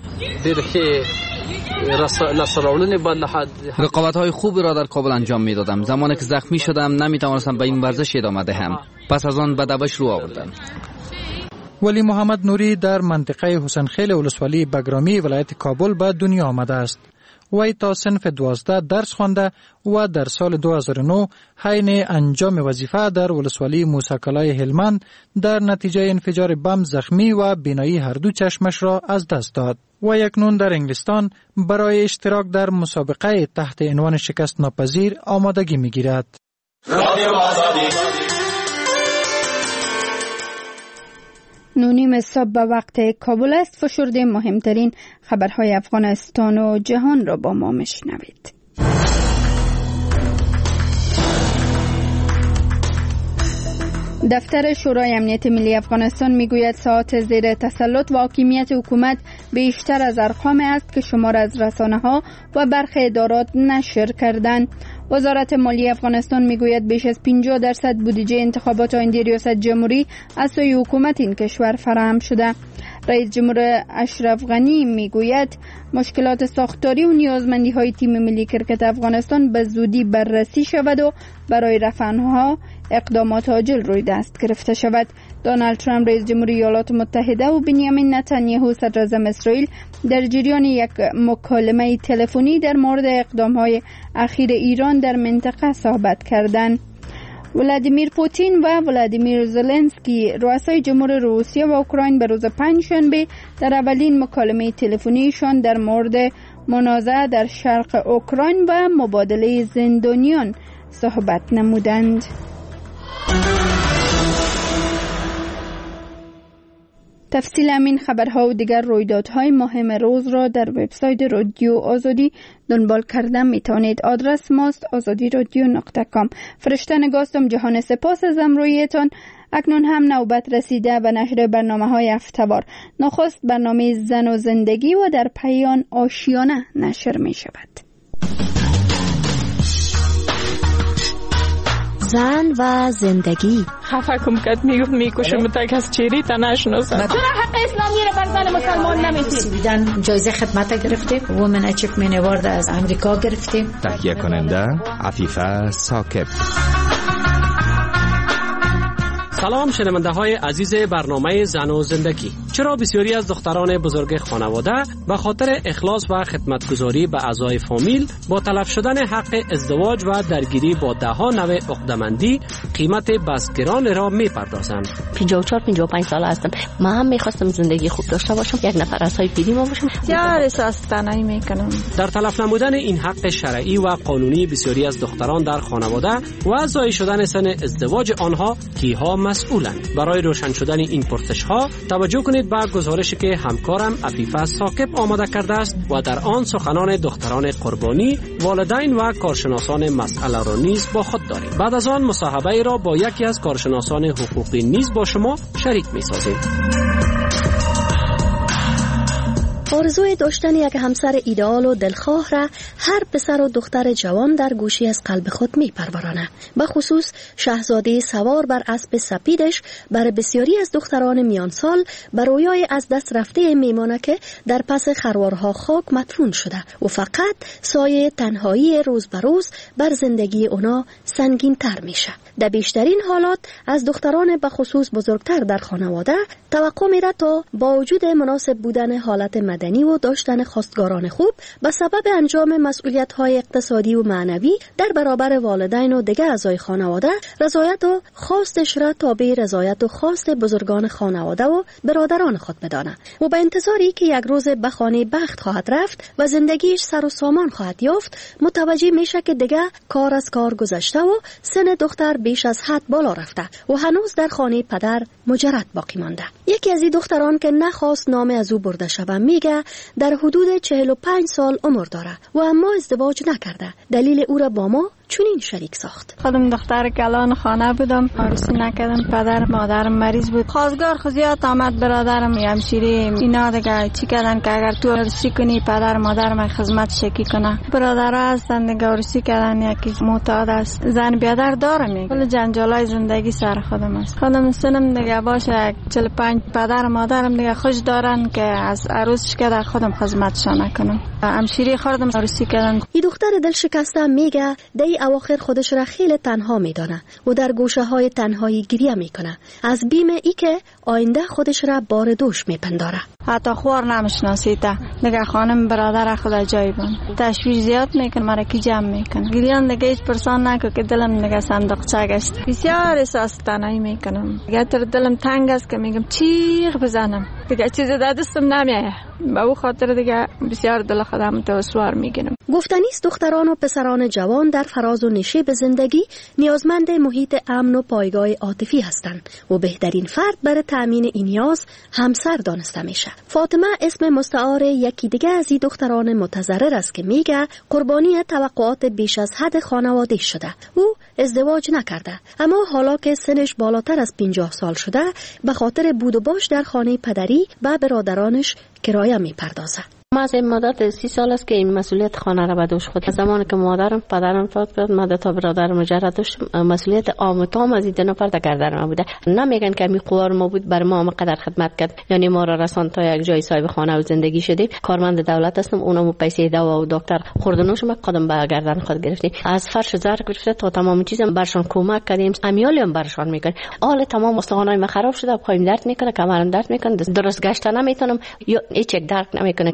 رقابت های خوبی را در کابل انجام می دادم. زمانی که زخمی شدم نمی توانستم به این ورزش ادامه دهم. پس از آن به دوش رو آوردم. ولی محمد نوری در منطقه حسین خیل ولسوالی بگرامی ولایت کابل به دنیا آمده است. وی تا صنف دوازده درس خوانده و در سال دو هزار و نه حین انجام وظیفه در ولسوالی موسی کلای هلمند در نتیجه انفجار بم زخمی و بینایی هر دو چشمش را از دست داد. و اکنون در انگلستان برای اشتراک در مسابقه تحت عنوان شکست ناپذیر آمادگی می‌گیرد. نونیم صبح به وقت کابل است. فشرده مهمترین خبرهای افغانستان و جهان را با ما مشنوید. دفتر شورای امنیت ملی افغانستان میگوید ساعات زیر تسلط و حاکمیت حکومت بیشتر از ارقام است که شمار از رسانه‌ها و برخی ادارات نشر کردند. وزارت مالیه افغانستان میگوید بیش از پنجاه درصد بودجه انتخابات آینده ریاست جمهوری از سوی حکومت این کشور فراهم شده. رئیس جمهور اشرف غنی میگوید مشکلات ساختاری و نیازمندی های تیم ملی کرکت افغانستان به زودی بررسی شود و برای رفع آنها اقدامات عاجل روی دست گرفته شود. دونالد ترامپ رئیس جمهوری ایالات متحده و بنیامین نتانیاهو صدر اعظم اسرائیل در جریان یک مکالمه تلفنی در مورد اقدامات اخیر ایران در منطقه صحبت کردند. ولادیمیر پوتین و ولادیمیر زلنسکی رؤسای جمهور روسیه و اوکراین به روز پنجشنبه در اولین مکالمه تلفنیشان در مورد منازعه در شرق اوکراین و مبادله زندانیان صحبت نمودند. تفصیل همین خبرها و دیگر رویدادهای مهم روز را در وبسایت رادیو آزادی دنبال کردن می توانید. آدرس ماست آزادی رادیو نقطه کام. فرشته نگاستم جهان سپاس از امرویتان. اکنون هم نوبت رسیده به نشر برنامه های هفته‌وار. نخست برنامه زن و زندگی و در پایان آشیانه نشر می شود. زن و زندگی. خفه کم کد میگفت میکشم تا کس چیری تا نشناسم. چرا حق اسلامی رو بر زن مسلمان نمیدید؟ بیدن جایزه خدمت گرفتیم. وومن اچیومنت اوارد از امریکا گرفتیم. تهیه کننده عفیفه ثاقب. سلام شنونده های عزیز برنامه زن و زندگی. چرا بسیاری از دختران بزرگ خانواده به خاطر اخلاص و خدمتگزاری به اعضای فامیل با تلف شدن حق ازدواج و درگیری با ده ها نوع عقده‌مندی قیمت بس گران را میپردازند؟ پنجاه و چهار پنجاه و پنج ساله هستم. من هم میخواستم زندگی خوب داشته باشم، یک نفر از های پیری ما باشم. یا احساس تنهایی میکنم. در تلف نمودن این حق شرعی و قانونی بسیاری از دختران در خانواده و زای شدن سن ازدواج آنها کیها مسئولند؟ برای روشن شدن این پرسش ها توجه کنید به گزارشی که همکارم عفیفه ثاقب آماده کرده است و در آن سخنان دختران قربانی، والدین و کارشناسان مسئله را نیز با خود داریم. بعد از آن مصاحبه را با یکی از کارشناسان حقوقی نیز با شما شریک می سازیم. آرزوی داشتن یک همسر ایدئال و دلخواه را هر پسر و دختر جوان در گوشی از قلب خود می پرورانه. به خصوص شاهزاده سوار بر اسب سپیدش برای بسیاری از دختران میان سال بر رویای از دست رفته میمانه که در پس خروارها خاک مدفون شده و فقط سایه تنهایی روز به روز بر زندگی اونا سنگین تر میشه. در بیشترین حالات از دختران به خصوص بزرگتر در خانواده توقع میره تا با وجود مناسب بودن حالت مدنی مدنی و داشتن خواستگاران خوب به سبب انجام مسئولیت‌های اقتصادی و معنوی در برابر والدین و دیگر اعضای خانواده، رضایت و خواستش را تابع رضایت و خواست بزرگان خانواده و برادران خود بدانه و به انتظاری که یک روز به خانه بخت خواهد رفت و زندگیش سر و سامان خواهد یافت، متوجه میشه که دیگه کار از کار گذشته و سن دختر بیش از حد بالا رفته و هنوز در خانه پدر مجرد باقی مانده. یکی از این دختران که نخواست نام از او برده شود میگه در حدود چهل و پنج سال عمر داره و اما ازدواج نکرده. دلیل او را با ما چونین شریک ساخت. خودم دختر کلان خانه بودم، عروسی نکردم، پدر مادرم مریض بود، خواستگار خزیات آمد، برادرم همشیری اینا دیگه چی کردن که اگر تو عروسی کنی پدر مادرم خدمت شکی کنه. برادرها هستن دیگه عروسی کردن، یکی معتاد است، زن بیادر دارم، کل جنجالای زندگی سر خودم است. خودم سنم دیگه باشه چهل و پنج، پدر مادرم دیگه خوش دارن که از عروسش که خودم خدمتشان نکنم. همشیری خودم عروسی کردن. این دختر دل شکسته میگه دی اواخر خودش را خیلی تنها میدانه و در گوشه های تنهایی گریه میکنه از بیم ای که آینده خودش را بار دوش میپنداره. حتی خوار نمیشناسیده دیگه، خانم برادر خدا جای بون تشویش زیاد میکنه، مرا کی جمع میکنه، گریان دیگه هیچ پرسان نکن که دلم دیگه صندوقچه گشت. بسیار احساس تنهایی میکنم دیگه، تر دلم تنگ است که میگم چیغ بزنم دیگه، چیز در دستم نمیایه. با او خاطر دیگه بسیار دل خودم توسوار میگیرم. گفتنی است دختران و پسران جوان در فراز و نشیب زندگی نیازمند محیط امن و پایگاه عاطفی هستند و بهترین فرد برای تامین این نیاز همسر دانسته میشه. فاطمه اسم مستعار یکی دیگه از این دختران متضرر است که میگه قربانی توقعات بیش از حد خانواده شده. او ازدواج نکرده اما حالا که سنش بالاتر از پنجاه سال شده به خاطر بود و باش در خانه پدری و برادرانش کرایه میپردازه. ما از این مدت سی سال است که این مسئولیت خانه را به دوش خود. از زمانی که مادرم پدرم فوت کرد، ما دو تا برادر مجرد داشتم، مسئولیت عام و تام از این دو نفر در گردن ما بوده. نمیگن که می قوار ما بود بر ما هم قدر خدمت کرد، یعنی ما را رسان تا یک جای صاحب خانه و زندگی شدیم. کارمند دولت هستم، اونم پیسه دوا و دکتر خوردنوش ما قدم به گردن خود گرفتیم. از فرش زر گرفته تا تمام چیزم برشان کمک کردیم، امیالی هم برشان میکنیم. حال تمام استخوانای ما خراب شده، پایم درد میکنه، کمرم درد میکنه، درست گشتن نمیتونم، یا هیچ یک درک نمیکنه.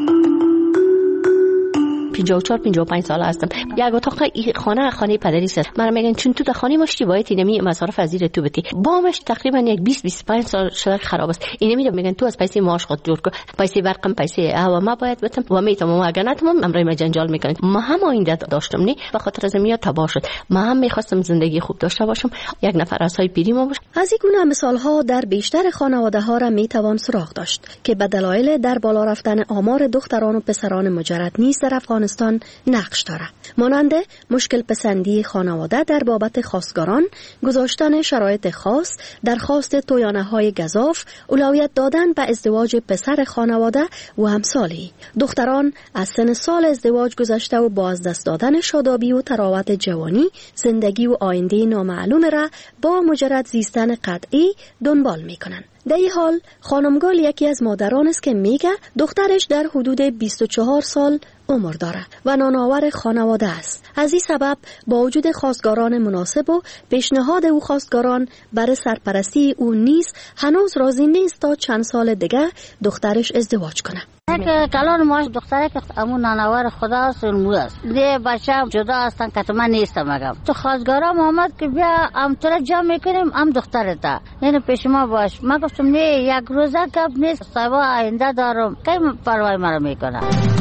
پنجاه و چهار پنجاه و پنج ساله هستم. یک اتاق خانه خانه پدری است. من میگن چون تو در خانه ماشتی باید اینمی مصارف از زیر تو بدی. بامش تقریبا یک بیست بیست و پنج سال شده خراب است. اینمی میگن تو از پیسه معاش خود جور کن، پیسه برقم، پیسه هوا ما باید بدم و میتونم اگر نتونم امرای ما جنجال میکنن. ما هم آینده داشتم نی به خاطر از میاد تباه شد. ما هم میخواستم زندگی خوب داشته باشم، یک نفر از های پیری ما باشه. از این گونه مثال ها در بیشتر خانواده ها را میتوان سراغ داشت که به دلایل در بالا رفتن آمار دختران و پسران مجرد نیز در افغانستان نقش دارد، مانند مشکل پسندی خانواده در بابت خواستگاران، گذاشتن شرایط خاص، درخواست تویانه های گزاف، اولویت دادن به ازدواج پسر خانواده و همسالی. دختران از سن سال ازدواج گذشته و با از دست دادن شادابی و تراوت جوانی، زندگی و آینده نامعلوم را با مجرد زیستن قطعی دنبال میکنند. در این حال خانمگال یکی از مادران است که میگه دخترش در حدود بیست و چهار سال عمر داره و نانآور خانواده است. از این سبب با وجود خواستگاران مناسب و پیشنهاد او خواستگاران برای سرپرستی او نیز هنوز راضی نیست تا چند سال دیگه دخترش ازدواج کنه. که کلان ماش دختره که امون نانآور خدا است مو است. ده بچه جدا هستن که من نیستم مگم. تو خواستگارا محمد که بیا ام تو را جمع میکنیم ام دخترت تا. یعنی پیش ما باش. من گفتم نه یک روزه کب نیست. صاحب آینده دارم. کی پروای مرا میکنه.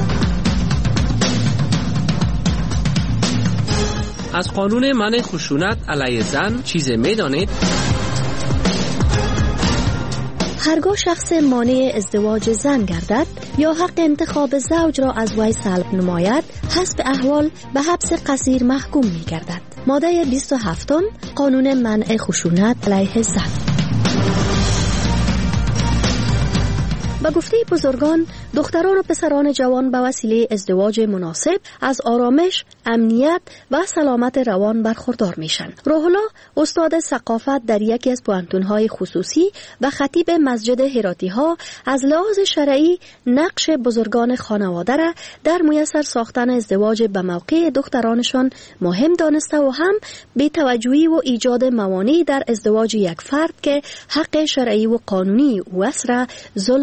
از قانون منع خشونت علیه زن چیز میدانید؟ هرگاه شخص مانع ازدواج زن گردد یا حق انتخاب زوج را از وی سلب نماید، حسب احوال به حبس قصیر محکوم می گردد. ماده بیست و هفت قانون منع خشونت علیه زن. با گفته بزرگان، دختران و پسران جوان به وسیله ازدواج مناسب از آرامش، امنیت و سلامت روان برخوردار میشن. روح الله استاد ثقافت در یکی از پوهنتون‌های خصوصی و خطیب مسجد هراتی ها از لحاظ شرعی نقش بزرگان خانواده را در میسر ساختن ازدواج به موقع دخترانشان مهم دانسته و هم بی توجهی و ایجاد موانعی در ازدواج یک فرد که حق شرعی و قانونی او است را ظلم و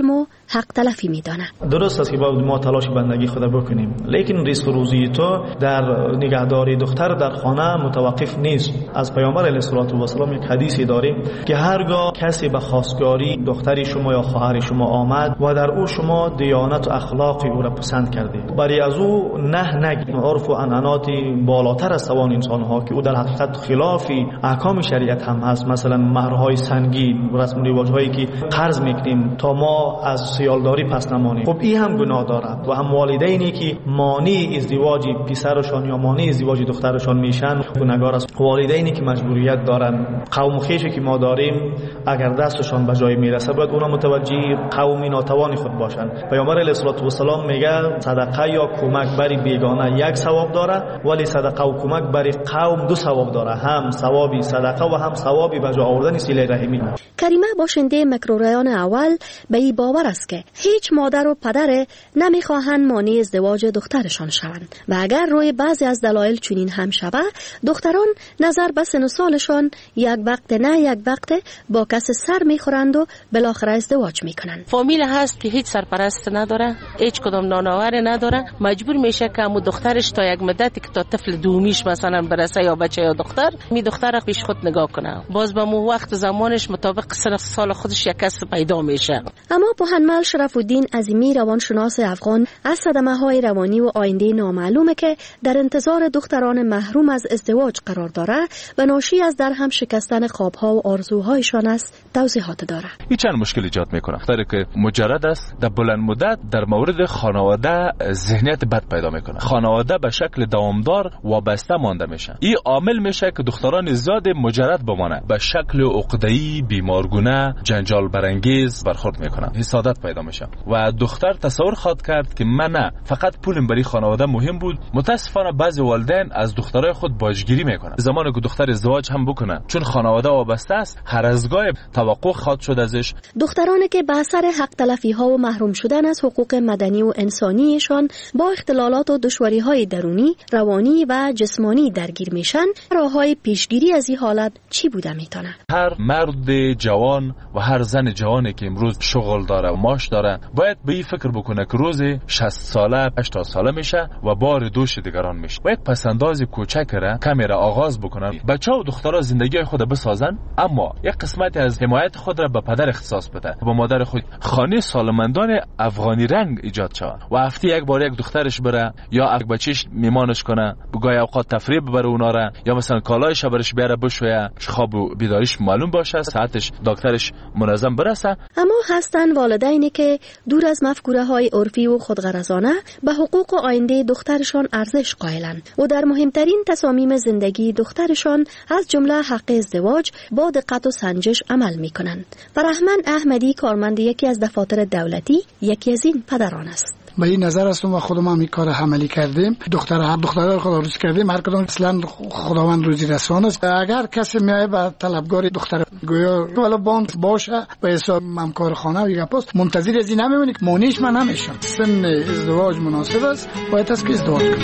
حق تلفی میدانه. درست است که باید ما تلاش بندگی خود بکنیم، لیکن ریسک روزی تو در نگهداری دختر در خانه متوقف نیست. از پیامبر علیه السلام یک حدیثی داریم که هرگاه کسی به خواستگاری دختری شما یا خواهر شما آمد و در او شما دیانت و اخلاق او را پسند کردید، برای از او نه نگید. عرف و عنعناتی بالاتر از توان انسان ها که او در حقیقت خلاف احکام شریعت هم هست. مثلا مهرهای سنگین، رسم و رواج‌هایی که قرض میکنیم تا ما از سیالداری پس نمانیم، خب این هم گناه دارد. و هم والدینی که مانع ازدواج پسرشان یا مانع ازدواج دخترشان میشن گناهگار است. والدینی که مجبوریت دارن، قوم خویشی که ما داریم، اگر دستشان به جای میرسه باید اونا متوجه قومی ناتوانی خود باشند. پیامبر علیه السلام میگه صدقه یا کمک بر بیگانه یک ثواب داره، ولی صدقه و کمک بر قوم دو ثواب داره، هم ثوابی صدقه و هم ثوابی به جا آوردن صله رحمی. کریمه باشنده مکروریان اول به این باور است که هیچ مادر و پدر نمیخواهند مانع ازدواج دخترشان شوند و اگر روی بعضی از دلایل چنین هم شود، دختران نظر به سن و سالشان یک وقت نه یک وقت با کس سر میخورند و بالاخره ازدواج میکنند. فامیل هست که هیچ سرپرست نداره، هیچ کدام نانآور نداره، مجبور میشه که امو دخترش تا یک مدتی که تا طفل دومیش مثلا برسه یا بچه یا دختر، می دختر پیش خود نگاه کنه، باز به مو وقت زمانش مطابق سن سال خودش یک کس پیدا میشه. اما بوهنمل شرف الدین عظیمی روانشناس افغان از صدمه های روانی و آینده نامعلومه که در انتظار دختران محروم از ازدواج قرار داره و ناشی از در هم شکستن خوابها و آرزوهایشان است توضیحات داره. این چند مشکل ایجاد میکنه. دختری که مجرد است در بلند مدت در مورد خانواده ذهنیت بد پیدا میکنه، خانواده به شکل دوامدار وابسته مانده میشه. این عامل میشه که دختران زیاد مجرد بمانه، به شکل عقده‌ای، بیمارگونه، جنجال برانگیز برخورد میکنه، حسادت پیدا میشه و دختر تصور خواهد کرد که من نه فقط پولم برای خانواده مهم بود. متاسفانه بعضی والدین از دخترای خود باجگیری میکنن. زمانی که دختر ازدواج هم بکنه چون خانواده وابسته است، هر از گاه توقع خواهد شد ازش. دخترانی که به اثر حق تلفی ها و محروم شدن از حقوق مدنی و انسانیشان با اختلالات و دشواری های درونی، روانی و جسمانی درگیر میشن، راههای پیشگیری از این حالت چی بوده میتونه؟ هر مرد جوان و هر زن جوانی که امروز شغل داره و معاش داره باید به این فکر بکنه که روز شصت ساله هشتاد ساله میشه و بار دوش دیگران میشه. باید پسنداز کوچک را کمی را آغاز بکنن. بچه و دخترها زندگی خود بسازن، اما یک قسمتی از حمایت خود را به پدر اختصاص بده، با مادر خود. خانه سالمندان افغانی رنگ ایجاد شود و هفته یک بار یک دخترش بره یا یک بچهش میمانش کنه، بگاه اوقات تفریح ببره اونا را، یا مثلا کالایش برش بیاره بشویه، خواب و بیداریش معلوم باشه، ساعتش دکترش منظم برسه. اما هستن والدینی که دور از مفکوره های عرفی و خودغرضانه به حقوق و آینده دخترشان ارزش قائلند و در مهمترین تصامیم زندگی دخترشان از جمله حق ازدواج با دقت و سنجش عمل میکنند. فرهمن احمدی کارمند یکی از دفاتر دولتی یکی از این پدران است. به این نظر هستم و خودم هم این کار عملی کردیم. دختر هر دختر خدا روزی کردیم، هر کدام اصلا خداوند روزی رسان است. اگر کسی میای به طلبگار دختر گویا ولی باند باشه به حساب همکار خانه و گپاست، منتظر از این نمیمونی که مونیش من نمیشم. سن ازدواج مناسب است، باید است که ازدواج کنی.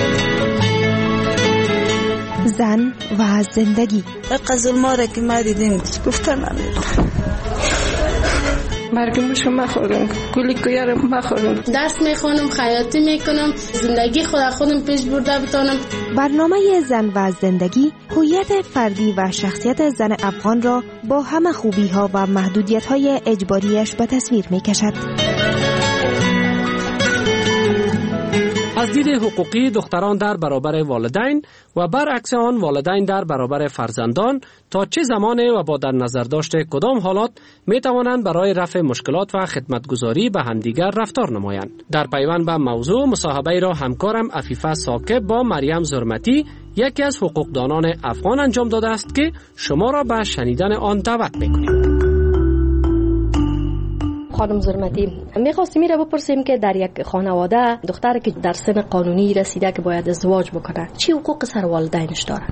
زن و زندگی. قزل ماره که ما دیدیم گفتن نمیدونم مرگمشو مخورم، گلی کویارم مخورم، درس میخونم، خیاطی میکنم، زندگی خود خودم پیش برده بتانم. برنامه زن و زندگی هویت فردی و شخصیت زن افغان را با همه خوبی ها و محدودیت های اجباریش به تصویر میکشد. از دید حقوقی دختران در برابر والدین و برعکس آن والدین در برابر فرزندان تا چه زمانه و با در نظر داشته کدام حالات می توانند برای رفع مشکلات و خدمتگزاری به همدیگر رفتار نمایند. در پیوند به موضوع مصاحبه را همکارم عفیفه ساکب با مریم زرمتی یکی از حقوقدانان افغان انجام داده است که شما را به شنیدن آن دعوت می‌کنیم. خانم زرمتی، میخواستیم این را بپرسیم که در یک خانواده دختر که در سن قانونی رسیده که باید ازدواج بکنه چی حقوق سر والدینش داره؟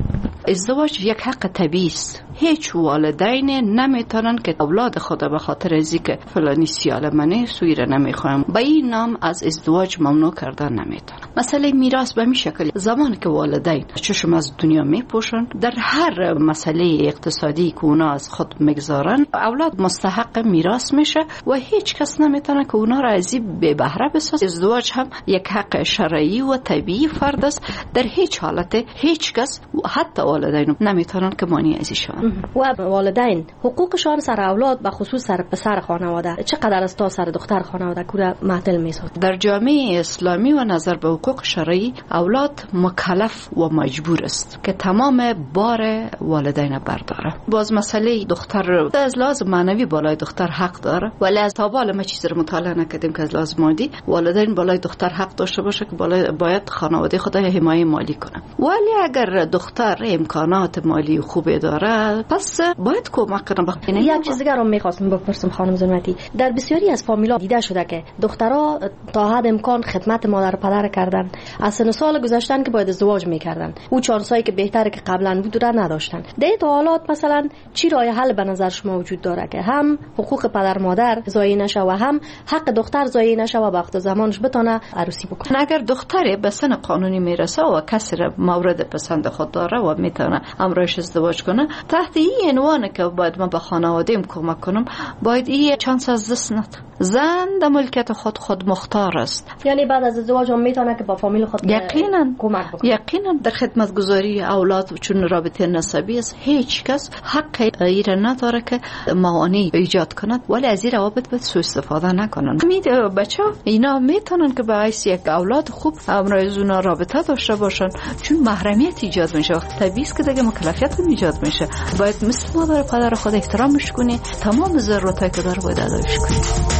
ازدواج یک حق طبیعی است. هیچ والدین نمیتونن که اولاد خود به خاطر از اینکه فلانی سیاله منه سوی را نمیخوایم به این نام از ازدواج ممنوع کردن نمیتونن. مسئله میراث به می شکل زمانی که والدین چشم از دنیا میپوشن، در هر مسئله اقتصادی که اونا از خود میگذارن، اولاد مستحق میراث میشه و هیچ کس نمیتونه که اونا را از این به بهره بسازه. ازدواج هم یک حق شرعی و طبیعی فرد است. در هیچ حالت هیچ کس حتی والدین نمیتونن که مانع از شون. و والدین حقوقشان سر اولاد به خصوص سر پسر خانواده چقدر است تا سر دختر خانواده کوره معطل میسازد؟ در جامعه اسلامی و نظر به حقوق شرعی اولاد مکلف و مجبور است که تمام بار والدین برداره. باز مسئله دختر از لحاظ معنوی بالای دختر حق داره، ولی از تا بالا ما چیزی رو مطالعه نکردیم که از لحاظ مادی والدین بالای دختر حق داشته باشه که بالای باید خانواده خود حمایت مالی کنه. ولی اگر دختر امکانات مالی خوبی داره پس باید کمک کنه. بخاطر یک چیز دیگه رو می‌خواستم بپرسم خانم زنوتی، در بسیاری از فامیلا دیده شده که دخترها تا حد امکان خدمت مادر و پدر کردن، از سن سال گذشتن که باید ازدواج می‌کردن، او چانسایی که بهتره که قبلا بود را نداشتن. در این حالات مثلا چی راه حل به نظر شما وجود داره که هم حقوق پدر مادر ضایع نشه و هم حق دختر ضایع نشه و وقت زمانش بتونه عروسی بکنه؟ اگر دختری به سن قانونی میرسه و کسی را مورد پسند خود داره و میتونه امرش ازدواج کنه، تحت این عنوان که باید ما به خانواده‌ام کمک کنم، باید این چانس از دست نده. زن در ملکیت خود خود مختار است. یعنی بعد از ازدواج هم میتونه که با فامیل خود یقینا کمک بکنه. یقینا در خدمتگزاری اولاد چون رابطه نسبی است، هیچ کس حق ایره نداره که معانی ایجاد کند، ولی از این روابط باید سوء استفاده نکنن. می بچه اینا میتونن که باعث یک اولاد خوب امروز اونا رابطه داشته باشن، چون محرمیت ایجاد میشه. وقت طبیعی است که دیگه مکلفیت هم ایجاد میشه. باید مثل مادر پدر خود احترامش کنی، تمام ضرورتایی که داره باید ادایش کنی.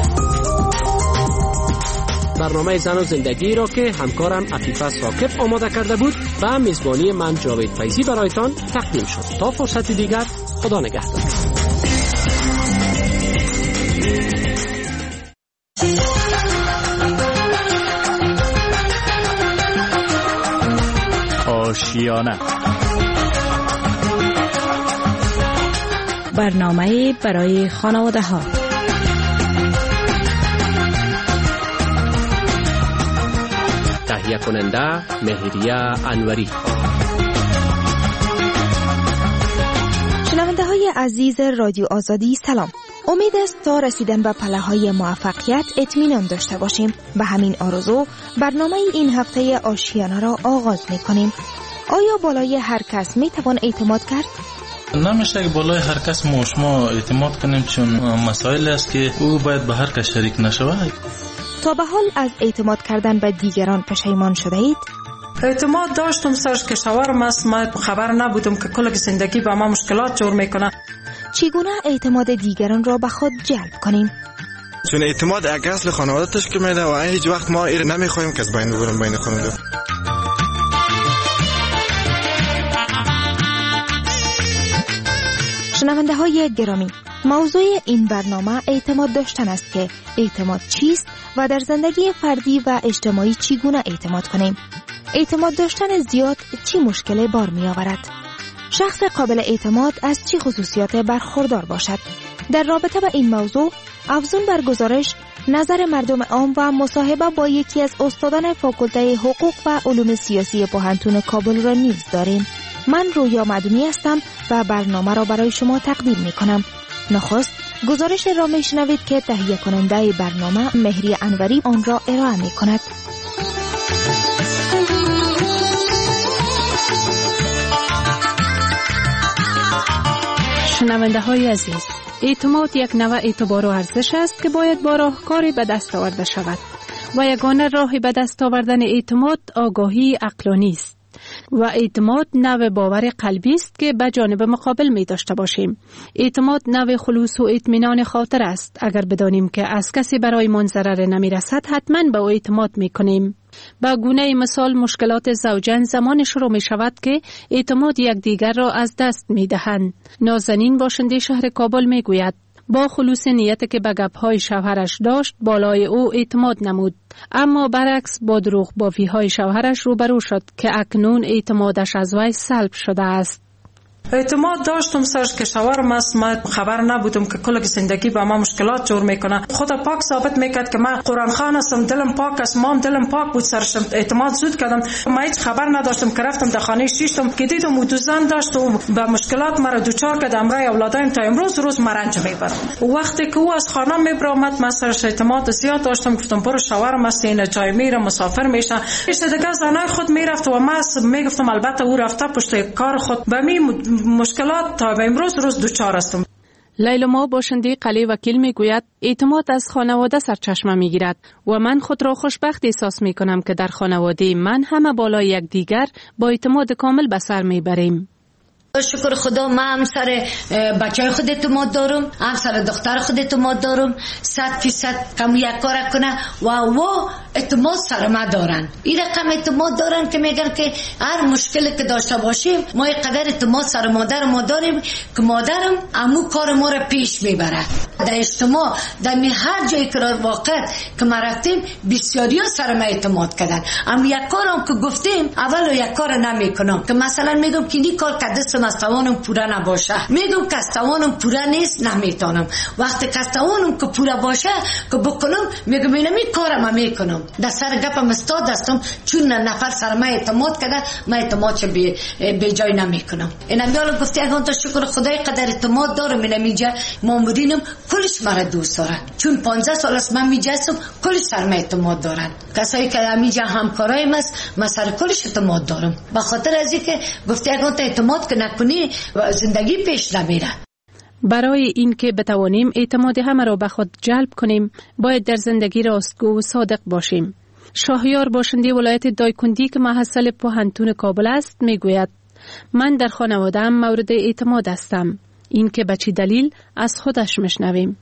برنامه زن و زندگی را که همکارم عفیفه ثاقب آماده کرده بود و میزبانی من جاوید فیضی برایتان تقدیم شد. تا فرصت دیگر، خدا نگهدار. آشیانه برنامه برای خانواده ها. تهیه کننده مهریه انوری. شنونده های عزیز رادیو آزادی سلام. امید است تا رسیدن به پله های موفقیت اطمینان داشته باشیم. به همین آرزو برنامه این هفته آشیانه را آغاز می کنیم. آیا بالای هر کس می توان اعتماد کرد؟ نمیشه که بالای هر کس ما شما اعتماد کنیم، چون مسائل است که او باید به هر کس شریک نشود. تا به حال از اعتماد کردن به دیگران پشیمان شده اید؟ اعتماد داشتم سرش که شوارم است، ما خبر نبودم که کل زندگی با ما مشکلات جور میکنه. چگونه اعتماد دیگران را به خود جلب کنیم؟ چون اعتماد یک اصل خانواده تشکیل میده و هیچ وقت ما ایر نمیخوایم که از بین ببریم بین خانواده. شنونده های گرامی، موضوع این برنامه اعتماد داشتن است که اعتماد چیست و در زندگی فردی و اجتماعی چگونه اعتماد کنیم. اعتماد داشتن زیاد چی مشکل بار می آورد؟ شخص قابل اعتماد از چی خصوصیات برخوردار باشد؟ در رابطه با این موضوع افزون بر گزارش، نظر مردم عام و مصاحبه با یکی از استادان فاکولته حقوق و علوم سیاسی پوهنتون کابل را نیز داریم. من رویا مدنی هستم و برنامه را برای شما تقدیم می کنم. نخست گزارش را می شنوید که تهیه کننده برنامه مهری انوری آن را ارائه می کند. شنونده های عزیز، اعتماد یک نوع اعتبار و ارزش است که باید با راهکاری به دست آورده شود و یگانه راهی به دست آوردن اعتماد آگاهی عقلانی است و اعتماد نوع باور قلبی است که به جانب مقابل می داشته باشیم. اعتماد نوع خلوص و اطمینان خاطر است. اگر بدانیم که از کسی برای من ضرر نمی رسد، حتما به او اعتماد می کنیم. با گونه مثال مشکلات زوجین زمان شروع می شود که اعتماد یک دیگر را از دست می دهند. نازنین باشنده شهر کابل می گوید با خلوص نیت که به گپ‌های شوهرش داشت بالای او اعتماد نمود، اما برعکس با دروغ بافی‌های شوهرش روبرو شد که اکنون اعتمادش از وی سلب شده است. اعتماد داشتم سرش که شوهرم است، من خبر نبودم که کل زندگی با ما مشکلات جور میکنه. خدا پاک ثابت میکرد که من قرآن خوان هستم، دلم پاک است، مام دلم پاک بود سرش. اعتماد زود کردم. من هیچ خبر نداشتم که رفتم در خانه شیشتم که دیدم او دو زن داشت و با مشکلات مرا دوچار کرد. امرای اولادایم تا امروز روز مرنج میبرم. وقتی که او از خانه میبرامد من سرش اعتماد زیاد داشتم. گفتم برو شوهرم است، این جای میره مسافر میشه. ایشته دیگه زنای خود میرفت و من میگفتم البته او رفته پشت کار خود. به می مشکلات تا به امروز روز دوچار هستم. لیلما باشنده قلی وکیل میگوید اعتماد از خانواده سرچشمه میگیرد و من خود را خوشبخت احساس میکنم که در خانواده من همه بالای یکدیگر با اعتماد کامل به سر میبریم. شکر خدا من هم سر بچه خود اعتماد دارم، هم سر دختر خود اعتماد دارم. صد فیصد کم یک کار کنه و و اعتماد سر ما دارن. این رقم اعتماد دارن که میگن که هر مشکلی که داشته باشیم ما یک قدر اعتماد سر مادر ما داریم که مادرم امو کار ما را پیش میبره. در اجتماع در می هر جایی که واقع که ما رفتیم بسیاری ها سر ما اعتماد کردن. اما یک کارم که گفتیم اول یک کار نمیکنم که مثلا میگم که این کار کردم استوانم پورا نباشه، میگم که استوانم پورا نیست نمیتونم. وقتی که استوانم که پورا باشه که بکنم میگم اینم این کارم میکنم. در سر گپم استاد هستم چون نفر سر ما اعتماد کرده من اعتمادش به به جای نمیکنم. اینم یالا گفتی اگه تو شکر خدای قدر اعتماد دارم. اینم اینجا مامورینم کلش مرا دوست دارن چون پانزده سال است من میجستم کلش سر ما اعتماد دارن. کسایی که اینجا همکارایم است من سر کلش اعتماد دارم. به خاطر از اینکه گفتی اگه تو اعتماد کنه و زندگی پیش نمیره. برای اینکه بتوانیم اعتماد همه را به خود جلب کنیم باید در زندگی راستگو و صادق باشیم. شاهیار باشنده ولایت دایکندی که محصل پوهنتون کابل است میگوید من در خانواده‌ام مورد اعتماد هستم. این که به چه دلیل از خودش میشنویم.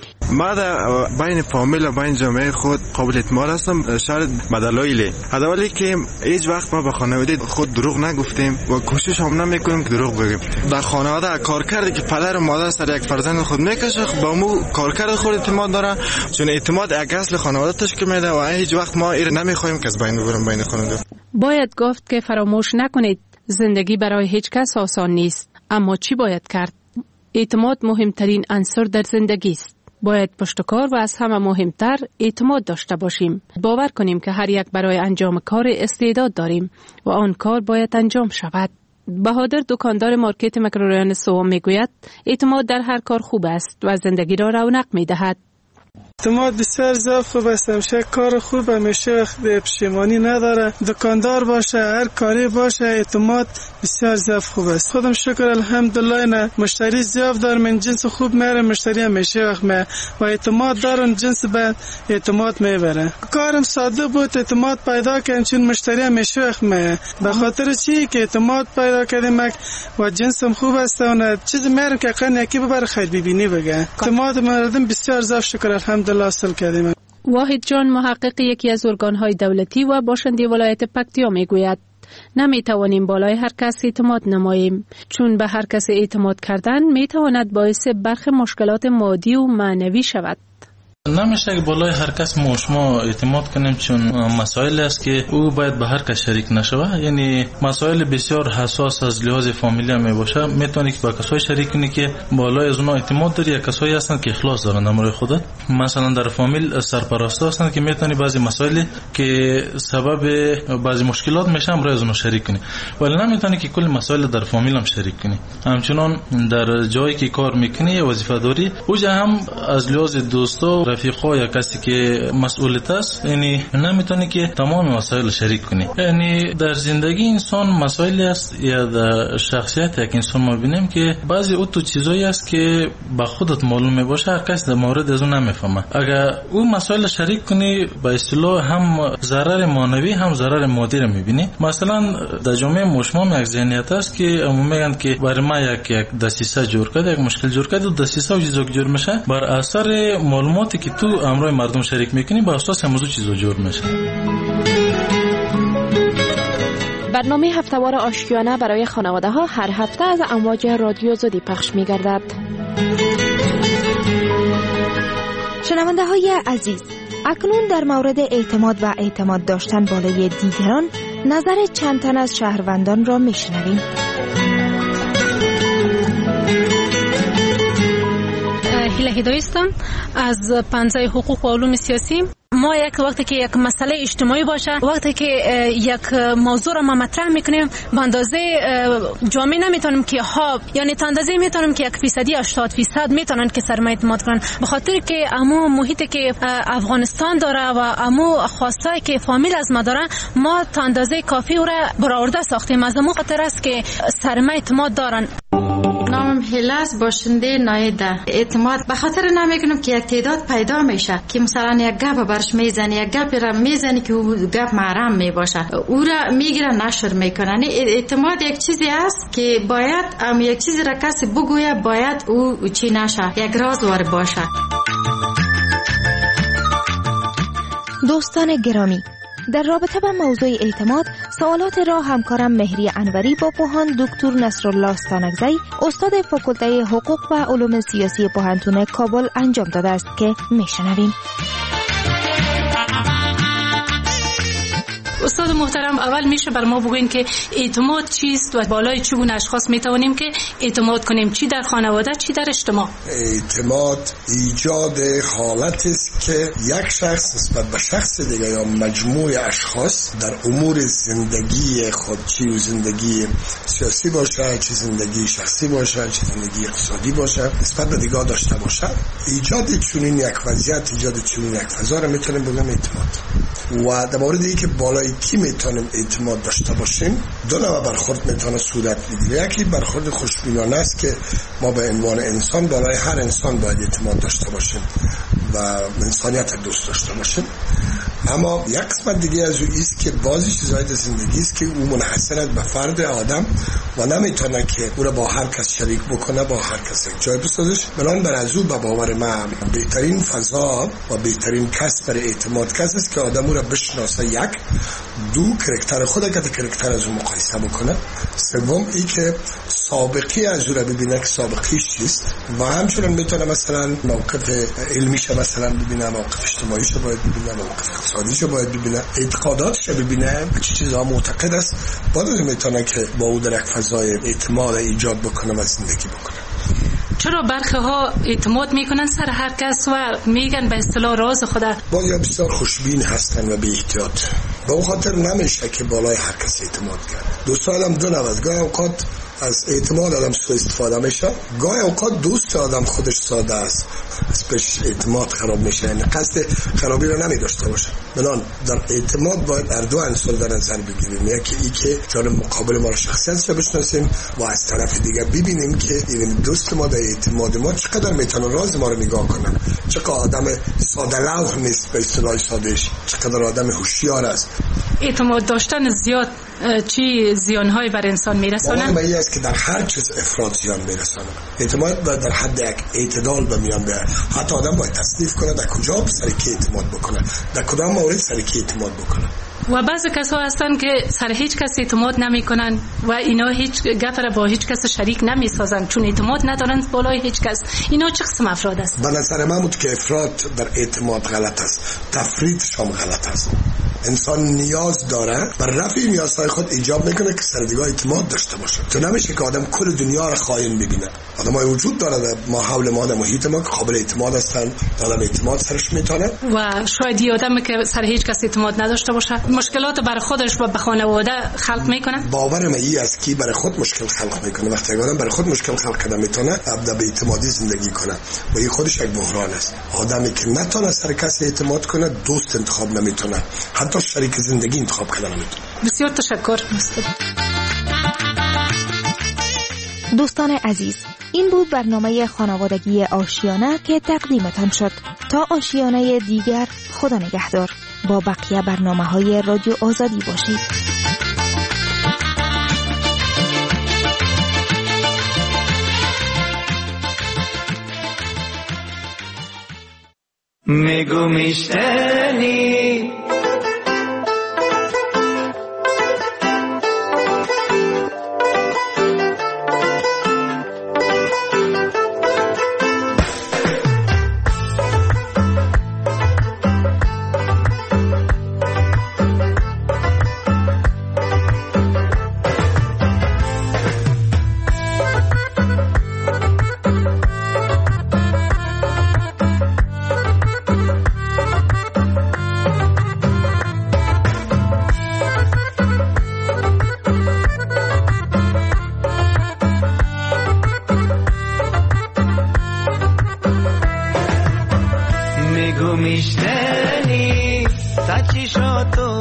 ما در بین فامیل و بین جامعه خود قابل اعتماد هستم. شاید بدلایلی حداقل که هیچ وقت ما به خانواده خود دروغ نگفتیم و کوشش هم نمیکنیم که دروغ بگیم. در خانواده کارکردی که پدر و مادر سر یک فرزند خود میکشه با مو کارکرد خود اعتماد دارن چون اعتماد یک اصل خانواده تشکیل میده و هیچ وقت ما ایر نمیخوایم که از بین ببریم بین خانواده. باید گفت که فراموش نکنید زندگی برای هیچ کس آسان نیست، اما چی باید کرد؟ اعتماد مهمترین عنصر در زندگی است. باید پشتکار و از همه مهمتر اعتماد داشته باشیم. باور کنیم که هر یک برای انجام کار استعداد داریم و آن کار باید انجام شود. بهادر دکاندار مارکت مکروران سوم میگوید اعتماد در هر کار خوب است و زندگی را رونق میدهد. اعتماد بسیار زیاد خوب است. همیشه کار خوب همیشه پشیمانی نداره. دکاندار باشه هر کاری باشه اعتماد بسیار زیاد خوب است. خودم شکر الحمدلله نه مشتری زیاد دارم. من جنس خوب میاره مشتری همیشه وقت می و اعتماد دارم جنس بعد اعتماد میبره. کارم ساده بود اعتماد پیدا کردم چون مشتری همیشه وقت می به خاطر چی که اعتماد پیدا کردم و جنسم خوب است و چیزی میارم که قن یکی ببر خیر ببینی بگه. اعتماد مردم بسیار زیاد شکر الحمدلله حاصل کردیم. واحد جان محقق یکی از ارگان‌های دولتی و باشنده ولایت پکتیا میگوید نمیتوانیم بالای هر کس اعتماد نماییم چون به هر کس اعتماد کردن میتواند باعث برخی مشکلات مادی و معنوی شود. نمیشه که بالای هر کس ما شما اعتماد کنیم چون مسائل است که او باید به هر کس شریک نشوه. یعنی مسائل بسیار حساس از لحاظ فامیلی می باشه میتونی که با کسای شریک کنی که بالای از اونها اعتماد داری یا کسایی هستند که اخلاص دارن امر خودت. مثلا در فامیل سرپرستا هستند که میتونی بعضی مسائل که سبب بعضی مشکلات میشه امروز اونها شریک کنی ولی نمیتونی که کل مسائل در فامیل هم شریک کنی. همچنان در جایی که کار میکنی وظیفه داری اوجا هم از لحاظ دوستا رفیقا یا کسی که مسئولیت است یعنی نمیتونی که تمام مسائل شریک کنی. یعنی در زندگی انسان مسائلی است یا در شخصیت یک انسان ما ببینیم که بعضی او تو چیزایی است که با خودت معلوم میباشه هر کس در مورد از اون نمیفهمه. اگر او مسائل شریک کنی به اصطلاح هم ضرر معنوی هم ضرر مادی رو میبینی. مثلا در جامعه مشمام یک ذهنیت است که عموما میگن که برای ما یک یک دسیسه جور کرد یک مشکل جور کرد و دسیسه و چیزا جور میشه بر اثر معلوماتی که تو امروز مردم شریک میکنی با اساس موضوع چیزا جور میشه. برنامه هفته‌وار آشیانه برای خانواده ها هر هفته از امواج رادیو زودی پخش میگردد. شنونده های عزیز، اکنون در مورد اعتماد و اعتماد داشتن بالای دیگران نظر چند تن از شهروندان را میشنویم. وکیل هدایت هستم از پنجه حقوق و علوم سیاسی. ما یک وقتی که یک مسئله اجتماعی باشه، وقتی که یک موضوع را ما مطرح میکنیم، به اندازه جامعه نمیتونیم که ها، یعنی تا اندازه میتونیم که یک فیصدی هشتاد فیصد میتونن که سر ما اعتماد کنن، به خاطر که امو محیطی که افغانستان داره و امو خواستایی که فامیل از ما داره، ما تا اندازه کافی او را برآورده ساختیم. از امو خاطر است که سر ما اعتماد دارن. نامم هلاس باشنده نایده. اعتماد به خاطر نمیکنم که یک تعداد پیدا میشه که مثلا یک گپ برش میزنی، یک گپ را میزنی که او گپ محرم میباشه، او را میگیره نشر میکنه. اعتماد یک چیزی است که باید ام یک چیزی را کسی بگویه، باید او چی نشه، یک راز وار باشه. دوستان گرامی، در رابطه با موضوع اعتماد سوالات را همکارم مهری انوری با پوهان دکتر نصرالله ستانکزی استاد فاکولته حقوق و علوم سیاسی پوهنتون کابل انجام داده است که میشنویم. استاد محترم، اول میشه بر ما بگوین که اعتماد چیست و بالای چگونه اشخاص میتوانیم که اعتماد کنیم، چی در خانواده چی در اجتماع؟ اعتماد ایجاد حالتی است که یک شخص نسبت به شخص دیگه یا مجموع اشخاص در امور زندگی خود، چی زندگی سیاسی باشه، چی زندگی شخصی باشه، چی زندگی اقتصادی باشه، نسبت به دیگه داشته باشه، ایجاد چنین یک وضعیت، ایجاد چنین یک فضا را میتونیم بگیم اعتماد. و در موردی که بالای کی میتونیم اعتماد داشته باشیم، دو نوع برخورد میتونه صورت بگیره. یکی برخورد خوشبینانه است که ما به عنوان انسان بالای هر انسان باید اعتماد داشته باشیم و انسانیت دوست داشته باشیم. اما یک قسمت دیگه از او است که بعضی چیزهای زندگی است که او منحصر است به فرد آدم و نمیتونه که او را با هر کس شریک بکنه، با هر کس یک جای بسازش. بنان بر از او به باور من بهترین فضا و بهترین کس برای اعتماد کس است که آدم او را بشناسه، یک دو کرکتر خود که کرکتر از او مقایسه بکنه، سوم ای که سابقی از او را ببینه که سابقیش چیست و همچنین میتونه مثلا موقف علمیش مثلا ببینه، موقف اجتماعیش باید ببینه، موقف اقتصادیش باید ببینه، اعتقاداتش ببینه، به چه چیزها معتقد است، بعد میتونه که با او در یک فضای اعتماد ایجاد بکنه و زندگی بکنه. چرا برخی ها اعتماد میکنن سر هر کس و میگن به اصطلاح راز خدا؟ با یا بسیار خوشبین هستن و بی احتیاط، به اون خاطر نمیشه که بالای هر کس اعتماد کرد. دوست آدم دو نوع، گاهی اوقات از اعتماد آدم سوء استفاده میشه، گاهی اوقات دوست آدم خودش ساده است، از پیش اعتماد خراب میشه، یعنی قصد خرابی رو نمی داشته باشه. بنان در اعتماد باید هر دو عنصر در نظر بگیریم، یکی ای که جانب مقابل ما رو شخصیتش بشناسیم و از طرف دیگه ببینیم که این دوست ما در اعتماد ما چقدر میتونه راز ما رو نگاه کنه، چقدر آدم ساده لوح نیست به اصطلاح سادهش، چقدر آدم هوشیار است. اعتماد داشتن زیاد چی زیان‌های بر انسان میرسونه؟ واقعی است که در هر چیز افراط زیان میرسونه. اعتماد باید در حد یک اعتدال به میان بیاره. حتی آدم باید تصنیف کنه در کجا سر کی اعتماد بکنه، در کدام مورد سر کی اعتماد بکنه. و بعضی کسا هستن که سر هیچ کس اعتماد نمیکنن و اینا هیچ گپ را با هیچ کس شریک نمیسازن چون اعتماد ندارن بالای هیچ کس. اینا چه قسم افراد است؟ به نظر من بود که افراط در اعتماد غلط است، تفریط هم غلط است. انسان نیاز داره بر رفع نیازهای خود ایجاب میکنه که سر دیگه اعتماد داشته باشه. تو نمیشه که آدم کل دنیا رو خائن ببینه. آدمای وجود داره در ما حول ما در محیط ما که قابل اعتماد هستن، آدم اعتماد سرش میتونه. و شاید یه آدمی که سر هیچ کس اعتماد نداشته باشه مشکلات برای خودش و به خانواده خلق میکنه. باور من این است که برای خود مشکل خلق میکنه. وقتی آدم برای خود مشکل خلق کرده میتونه ابدا به اعتمادی زندگی کنه و این خودش یک بحران است. آدمی که نتونه سر کسی اعتماد کنه دوست انتخاب نمیتونه، حتی شریک زندگی انتخاب کردن نمیتونه. بسیار تشکر. دوستان عزیز، این بود برنامه خانوادگی آشیانه که تقدیمتان شد. تا آشیانه دیگر، خدا نگهدار. با بقیه برنامه های رادیو آزادی باشید. میگو میشنی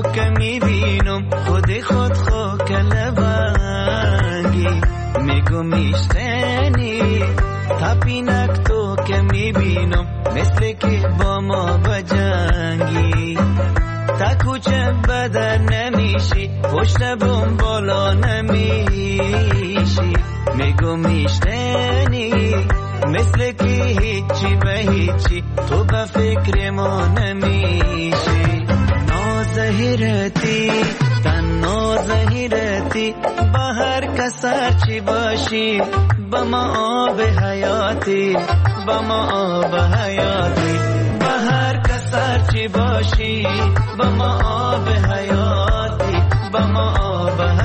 تو که میبینم خود خود خو کلبنگی میگو میشتنی تپینک تو که میبینم مثل که با ما بجنگی تا کوچه بدر نمیشی پشت بم بالا نمیشی میگو میشتنی مثل که هیچی به هیچی تو به فکر ما نمیشی نازهیرتی تنها زهیرتی با هر کسر چی باشی با ما آب حیاتی با ما آب حیاتی با هر کسر چی باشی با ما آب حیاتی با ما آب حیاتی